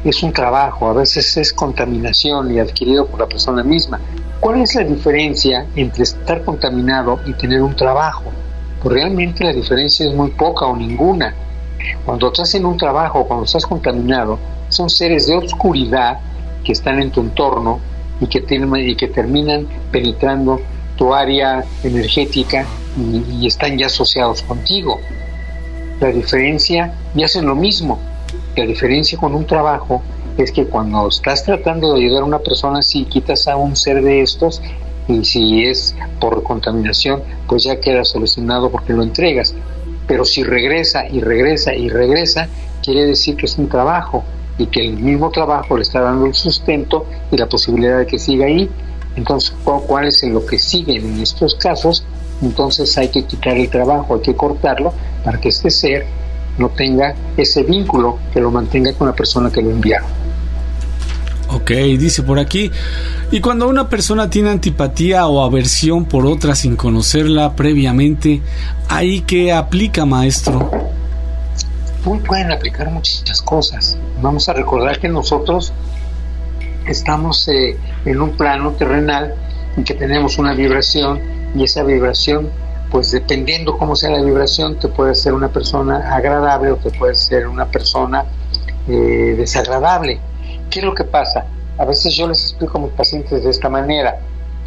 es un trabajo, a veces es contaminación y adquirido por la persona misma. ¿Cuál es la diferencia entre estar contaminado y tener un trabajo? Pues realmente la diferencia es muy poca o ninguna. Cuando estás en un trabajo, cuando estás contaminado, son seres de oscuridad que están en tu entorno y que terminan penetrando tu área energética y están ya asociados contigo. La diferencia, y hacen lo mismo. La diferencia con un trabajo es que cuando estás tratando de ayudar a una persona, si quitas a un ser de estos, y si es por contaminación, pues ya queda solucionado porque lo entregas. Pero si regresa y regresa y regresa, quiere decir que es un trabajo y que el mismo trabajo le está dando el sustento y la posibilidad de que siga ahí. Entonces, ¿cuál es lo que sigue en estos casos? Entonces hay que quitar el trabajo, hay que cortarlo para que este ser no tenga ese vínculo que lo mantenga con la persona que lo enviaron. Ok, dice por aquí, y cuando una persona tiene antipatía o aversión por otra sin conocerla previamente, ¿ahí qué aplica, maestro? Pueden aplicar muchas cosas. Vamos a recordar que nosotros estamos en un plano terrenal y que tenemos una vibración, y esa vibración, pues dependiendo cómo sea la vibración, te puede ser una persona agradable o te puede ser una persona desagradable. ¿Qué es lo que pasa? A veces yo les explico a mis pacientes de esta manera.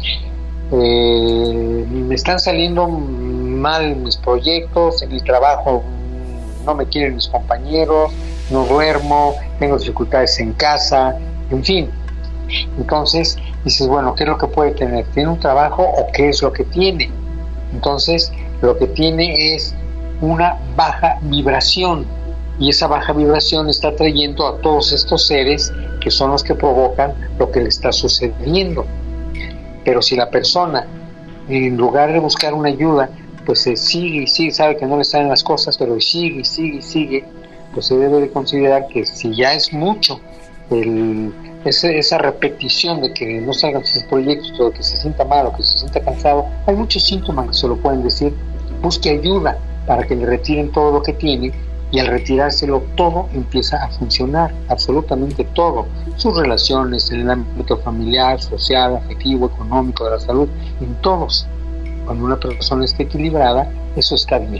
Me están saliendo mal mis proyectos, en el trabajo no me quieren mis compañeros, no duermo, tengo dificultades en casa, en fin. Entonces dices, bueno, ¿qué es lo que puede tener? ¿Tiene un trabajo o qué es lo que tiene? Entonces lo que tiene es una baja vibración, y esa baja vibración está trayendo a todos estos seres que son los que provocan lo que le está sucediendo. Pero si la persona, en lugar de buscar una ayuda, pues sigue y sigue, sabe que no le salen las cosas, pero sigue y sigue y sigue, pues se debe de considerar que si ya es mucho esa repetición de que no salgan sus proyectos, o que se sienta mal, o que se sienta cansado, hay muchos síntomas que se lo pueden decir. Busque ayuda para que le retiren todo lo que tiene, y al retirárselo todo empieza a funcionar, absolutamente todo, sus relaciones en el ámbito familiar, social, afectivo, económico, de la salud, en todos. Cuando una persona esté equilibrada, eso está bien.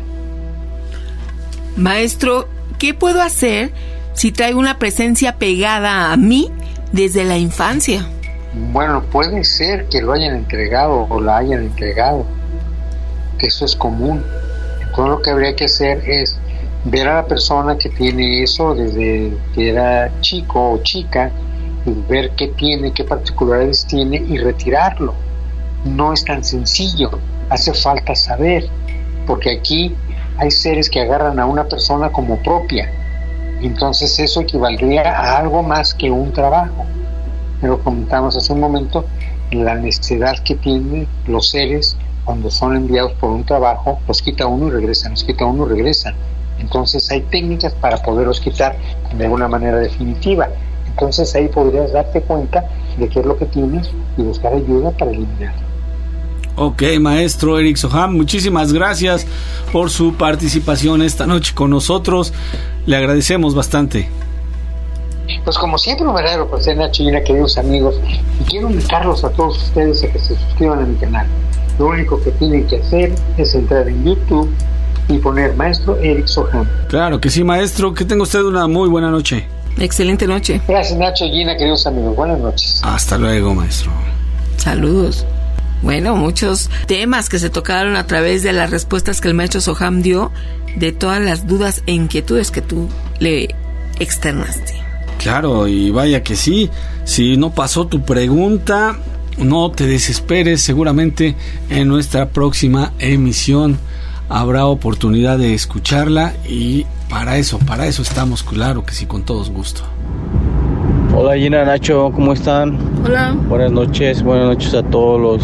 Maestro, ¿qué puedo hacer si traigo una presencia pegada a mí desde la infancia? Bueno, puede ser que lo hayan entregado o la hayan entregado, que eso es común. Entonces lo que habría que hacer es ver a la persona que tiene eso desde que era chico o chica, y ver qué tiene, qué particularidades tiene, y retirarlo. No es tan sencillo, hace falta saber, porque aquí hay seres que agarran a una persona como propia, entonces eso equivaldría a algo más que un trabajo. Pero comentamos hace un momento la necesidad que tienen los seres cuando son enviados por un trabajo, los quita uno y regresan, los quita uno y regresan. Entonces hay técnicas para poderlos quitar de alguna manera definitiva. Entonces ahí podrías darte cuenta de qué es lo que tienes y buscar ayuda para eliminarlo. Ok, maestro Eric Soham, muchísimas gracias por su participación esta noche con nosotros. Le agradecemos bastante. Pues como siempre, un verdadero placer, Nacho y Gina, queridos amigos, y quiero invitarlos a todos ustedes a que se suscriban a mi canal. Lo único que tienen que hacer es entrar en YouTube y poner Maestro Eric Soham. Claro que sí, maestro, que tenga usted una muy buena noche. Excelente noche. Gracias, Nacho y Gina, queridos amigos, buenas noches. Hasta luego, maestro. Saludos. Bueno, muchos temas que se tocaron a través de las respuestas que el maestro Soham dio, de todas las dudas e inquietudes que tú le externaste. Claro, y vaya que sí, si no pasó tu pregunta, no te desesperes, seguramente en nuestra próxima emisión habrá oportunidad de escucharla, y para eso estamos, claro que sí, con todo gusto. Hola Gina, Nacho, ¿cómo están? Hola. Buenas noches a todos los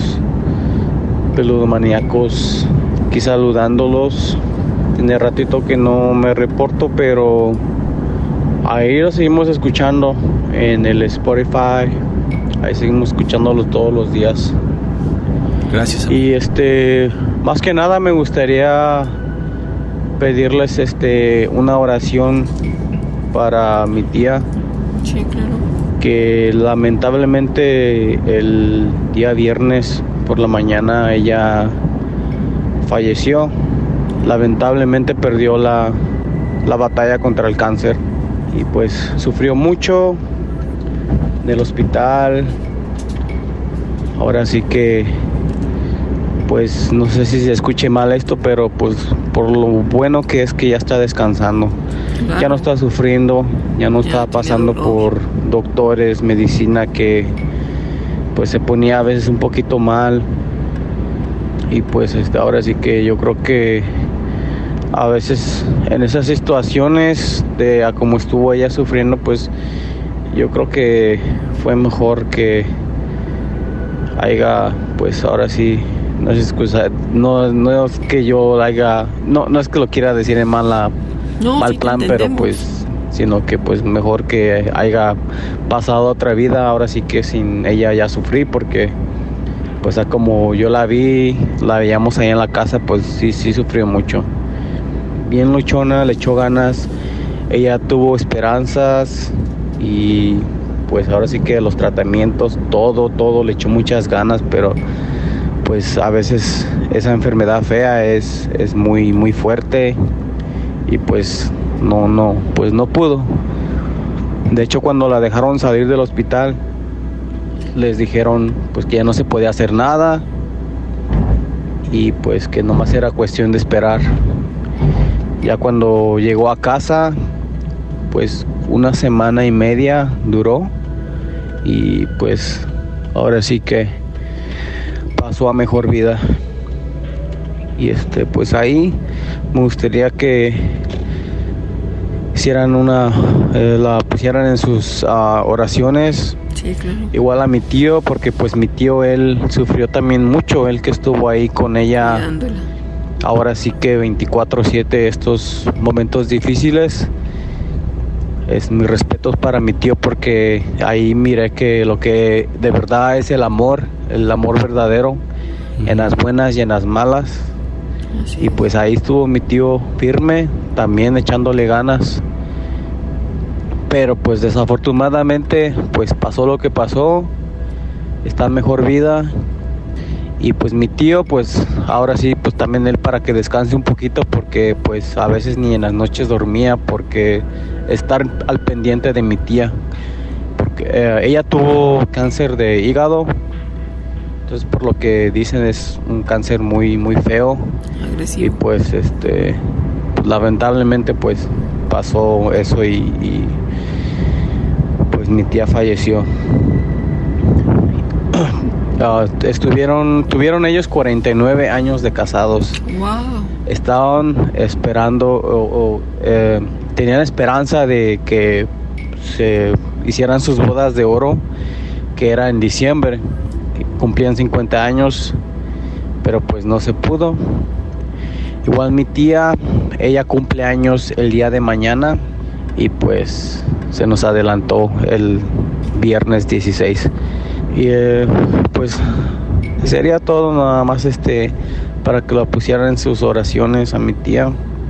peludomaníacos, aquí saludándolos. Tiene ratito que no me reporto, pero ahí lo seguimos escuchando en el Spotify, ahí seguimos escuchándolos todos los días. Gracias. Y más que nada me gustaría pedirles una oración para mi tía, Sí, claro. Que lamentablemente el día viernes por la mañana ella falleció. Lamentablemente perdió la batalla contra el cáncer y pues sufrió mucho en el hospital. Ahora sí que pues no sé si se escuche mal esto, pero pues por lo bueno que es que ya está descansando. Claro. Ya no está sufriendo, ya no está pasando por doctores, medicina que pues se ponía a veces un poquito mal. Y pues ahora sí que yo creo que a veces en esas situaciones de a como estuvo ella sufriendo, pues yo creo que fue mejor que haya, pues ahora sí, no es excusa, no es que yo haya, no es que lo quiera decir en mal plan, pero pues sino que pues mejor que haya pasado otra vida ahora sí que sin ella ya sufrir, porque pues como yo la veíamos ahí en la casa, pues sí sufrió mucho. Bien luchona, le echó ganas, ella tuvo esperanzas y pues ahora sí que los tratamientos, todo le echó muchas ganas, pero pues a veces esa enfermedad fea es muy muy fuerte y pues no pudo. De hecho, cuando la dejaron salir del hospital, les dijeron pues que ya no se podía hacer nada y pues que nomás era cuestión de esperar. Ya cuando llegó a casa, pues 1 semana y media duró y pues ahora sí que pasó a mejor vida. Y pues ahí me gustaría que hicieran la pusieran en sus oraciones. Sí, claro. Igual a mi tío, porque pues mi tío, él sufrió también mucho, él que estuvo ahí con ella. Cuidándola. Ahora sí que 24/7 estos momentos difíciles. Mis respetos para mi tío, porque ahí miré que lo que de verdad es el amor verdadero, en las buenas y en las malas. Y pues ahí estuvo mi tío firme, también echándole ganas. Pero pues desafortunadamente pues pasó lo que pasó, está en mejor vida. Y pues mi tío, pues ahora sí, pues también él para que descanse un poquito, porque pues a veces ni en las noches dormía, porque estar al pendiente de mi tía, porque ella tuvo cáncer de hígado. Entonces, por lo que dicen, es un cáncer muy muy feo. Agresivo. Y pues pues lamentablemente pues pasó eso y pues mi tía falleció. Tuvieron ellos 49 años de casados. Wow. Estaban esperando tenían esperanza de que se hicieran sus bodas de oro, que era en diciembre. Cumplían 50 años, pero pues no se pudo. Igual mi tía, ella cumple años el día de mañana y pues se nos adelantó el viernes 16. Y pues sería todo, nada más para que lo pusieran en sus oraciones a mi tía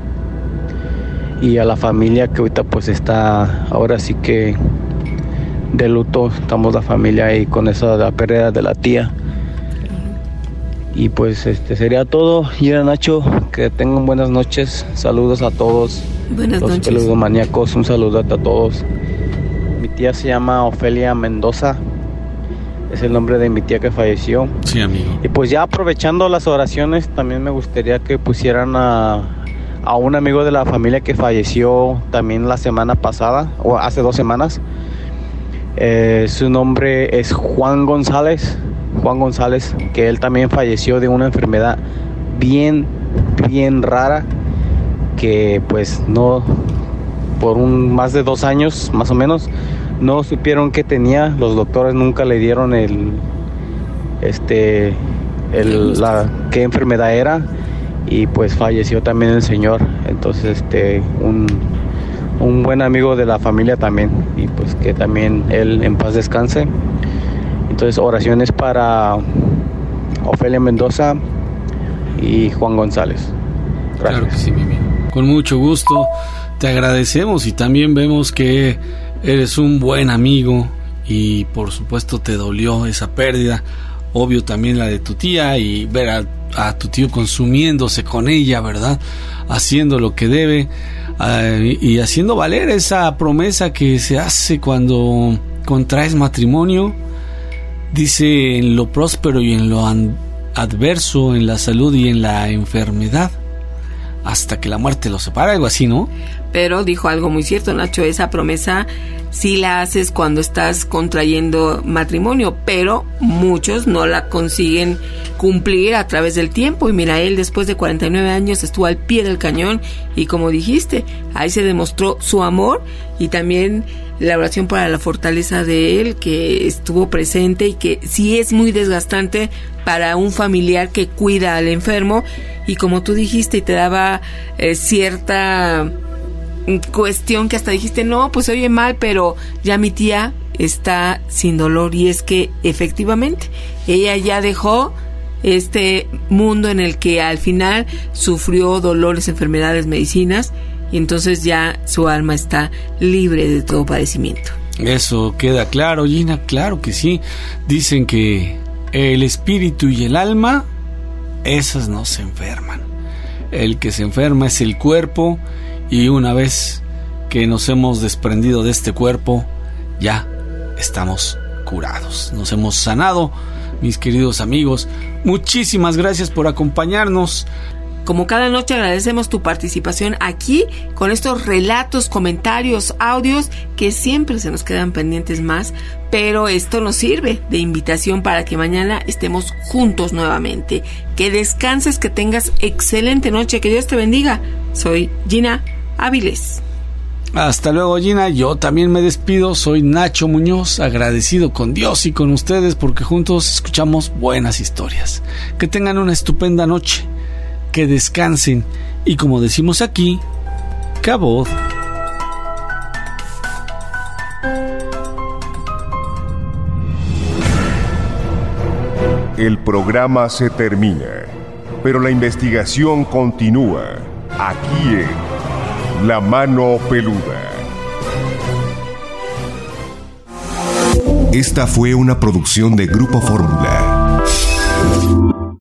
y a la familia que ahorita pues está ahora sí que de luto. Estamos la familia ahí con la pérdida de la tía. Y pues sería todo. Y era Nacho, que tengan buenas noches. Saludos a todos. Buenas los noches. peludomaníacos, un saludo a todos. Mi tía se llama Ofelia Mendoza. Es el nombre de mi tía que falleció. Sí, amigo. Y pues ya aprovechando las oraciones, también me gustaría que pusieran a un amigo de la familia que falleció también la semana pasada, o hace 2 semanas. Su nombre es Juan González, que él también falleció de una enfermedad bien rara, que pues no, por más de 2 años más o menos, no supieron qué tenía. Los doctores nunca le dieron qué enfermedad era, y pues falleció también el señor. Entonces un buen amigo de la familia también, y pues que también él en paz descanse. Entonces oraciones para Ofelia Mendoza y Juan González. Gracias. Claro que sí, mi amigo. Con mucho gusto te agradecemos, y también vemos que eres un buen amigo y por supuesto te dolió esa pérdida. Obvio también la de tu tía y ver a tu tío consumiéndose con ella, ¿verdad? Haciendo lo que debe y haciendo valer esa promesa que se hace cuando contraes matrimonio. Dice: en lo próspero y en lo adverso, en la salud y en la enfermedad, hasta que la muerte los separa, algo así, ¿no? Pero dijo algo muy cierto, Nacho, esa promesa sí la haces cuando estás contrayendo matrimonio, pero muchos no la consiguen cumplir a través del tiempo. Y mira, él después de 49 años estuvo al pie del cañón y, como dijiste, ahí se demostró su amor y también la oración para la fortaleza de él, que estuvo presente y que sí es muy desgastante para un familiar que cuida al enfermo. Y como tú dijiste, y te daba cierta cuestión que hasta dijiste, no, pues oye mal, pero ya mi tía está sin dolor. Y es que efectivamente ella ya dejó este mundo en el que al final sufrió dolores, enfermedades, medicinas, y entonces ya su alma está libre de todo padecimiento. Eso queda claro, Gina, claro que sí. Dicen que el espíritu y el alma, esas no se enferman. El que se enferma es el cuerpo, y una vez que nos hemos desprendido de este cuerpo, ya estamos curados, nos hemos sanado. Mis queridos amigos, muchísimas gracias por acompañarnos. Como cada noche agradecemos tu participación aquí con estos relatos, comentarios, audios que siempre se nos quedan pendientes más, pero esto nos sirve de invitación para que mañana estemos juntos nuevamente. Que descanses, que tengas excelente noche, que Dios te bendiga. Soy Gina Áviles. Hasta luego, Gina. Yo también me despido. Soy Nacho Muñoz, agradecido con Dios y con ustedes porque juntos escuchamos buenas historias. Que tengan una estupenda noche, que descansen y, como decimos aquí, cabot. El programa se termina, pero la investigación continúa aquí en La Mano Peluda. Esta fue una producción de Grupo Fórmula.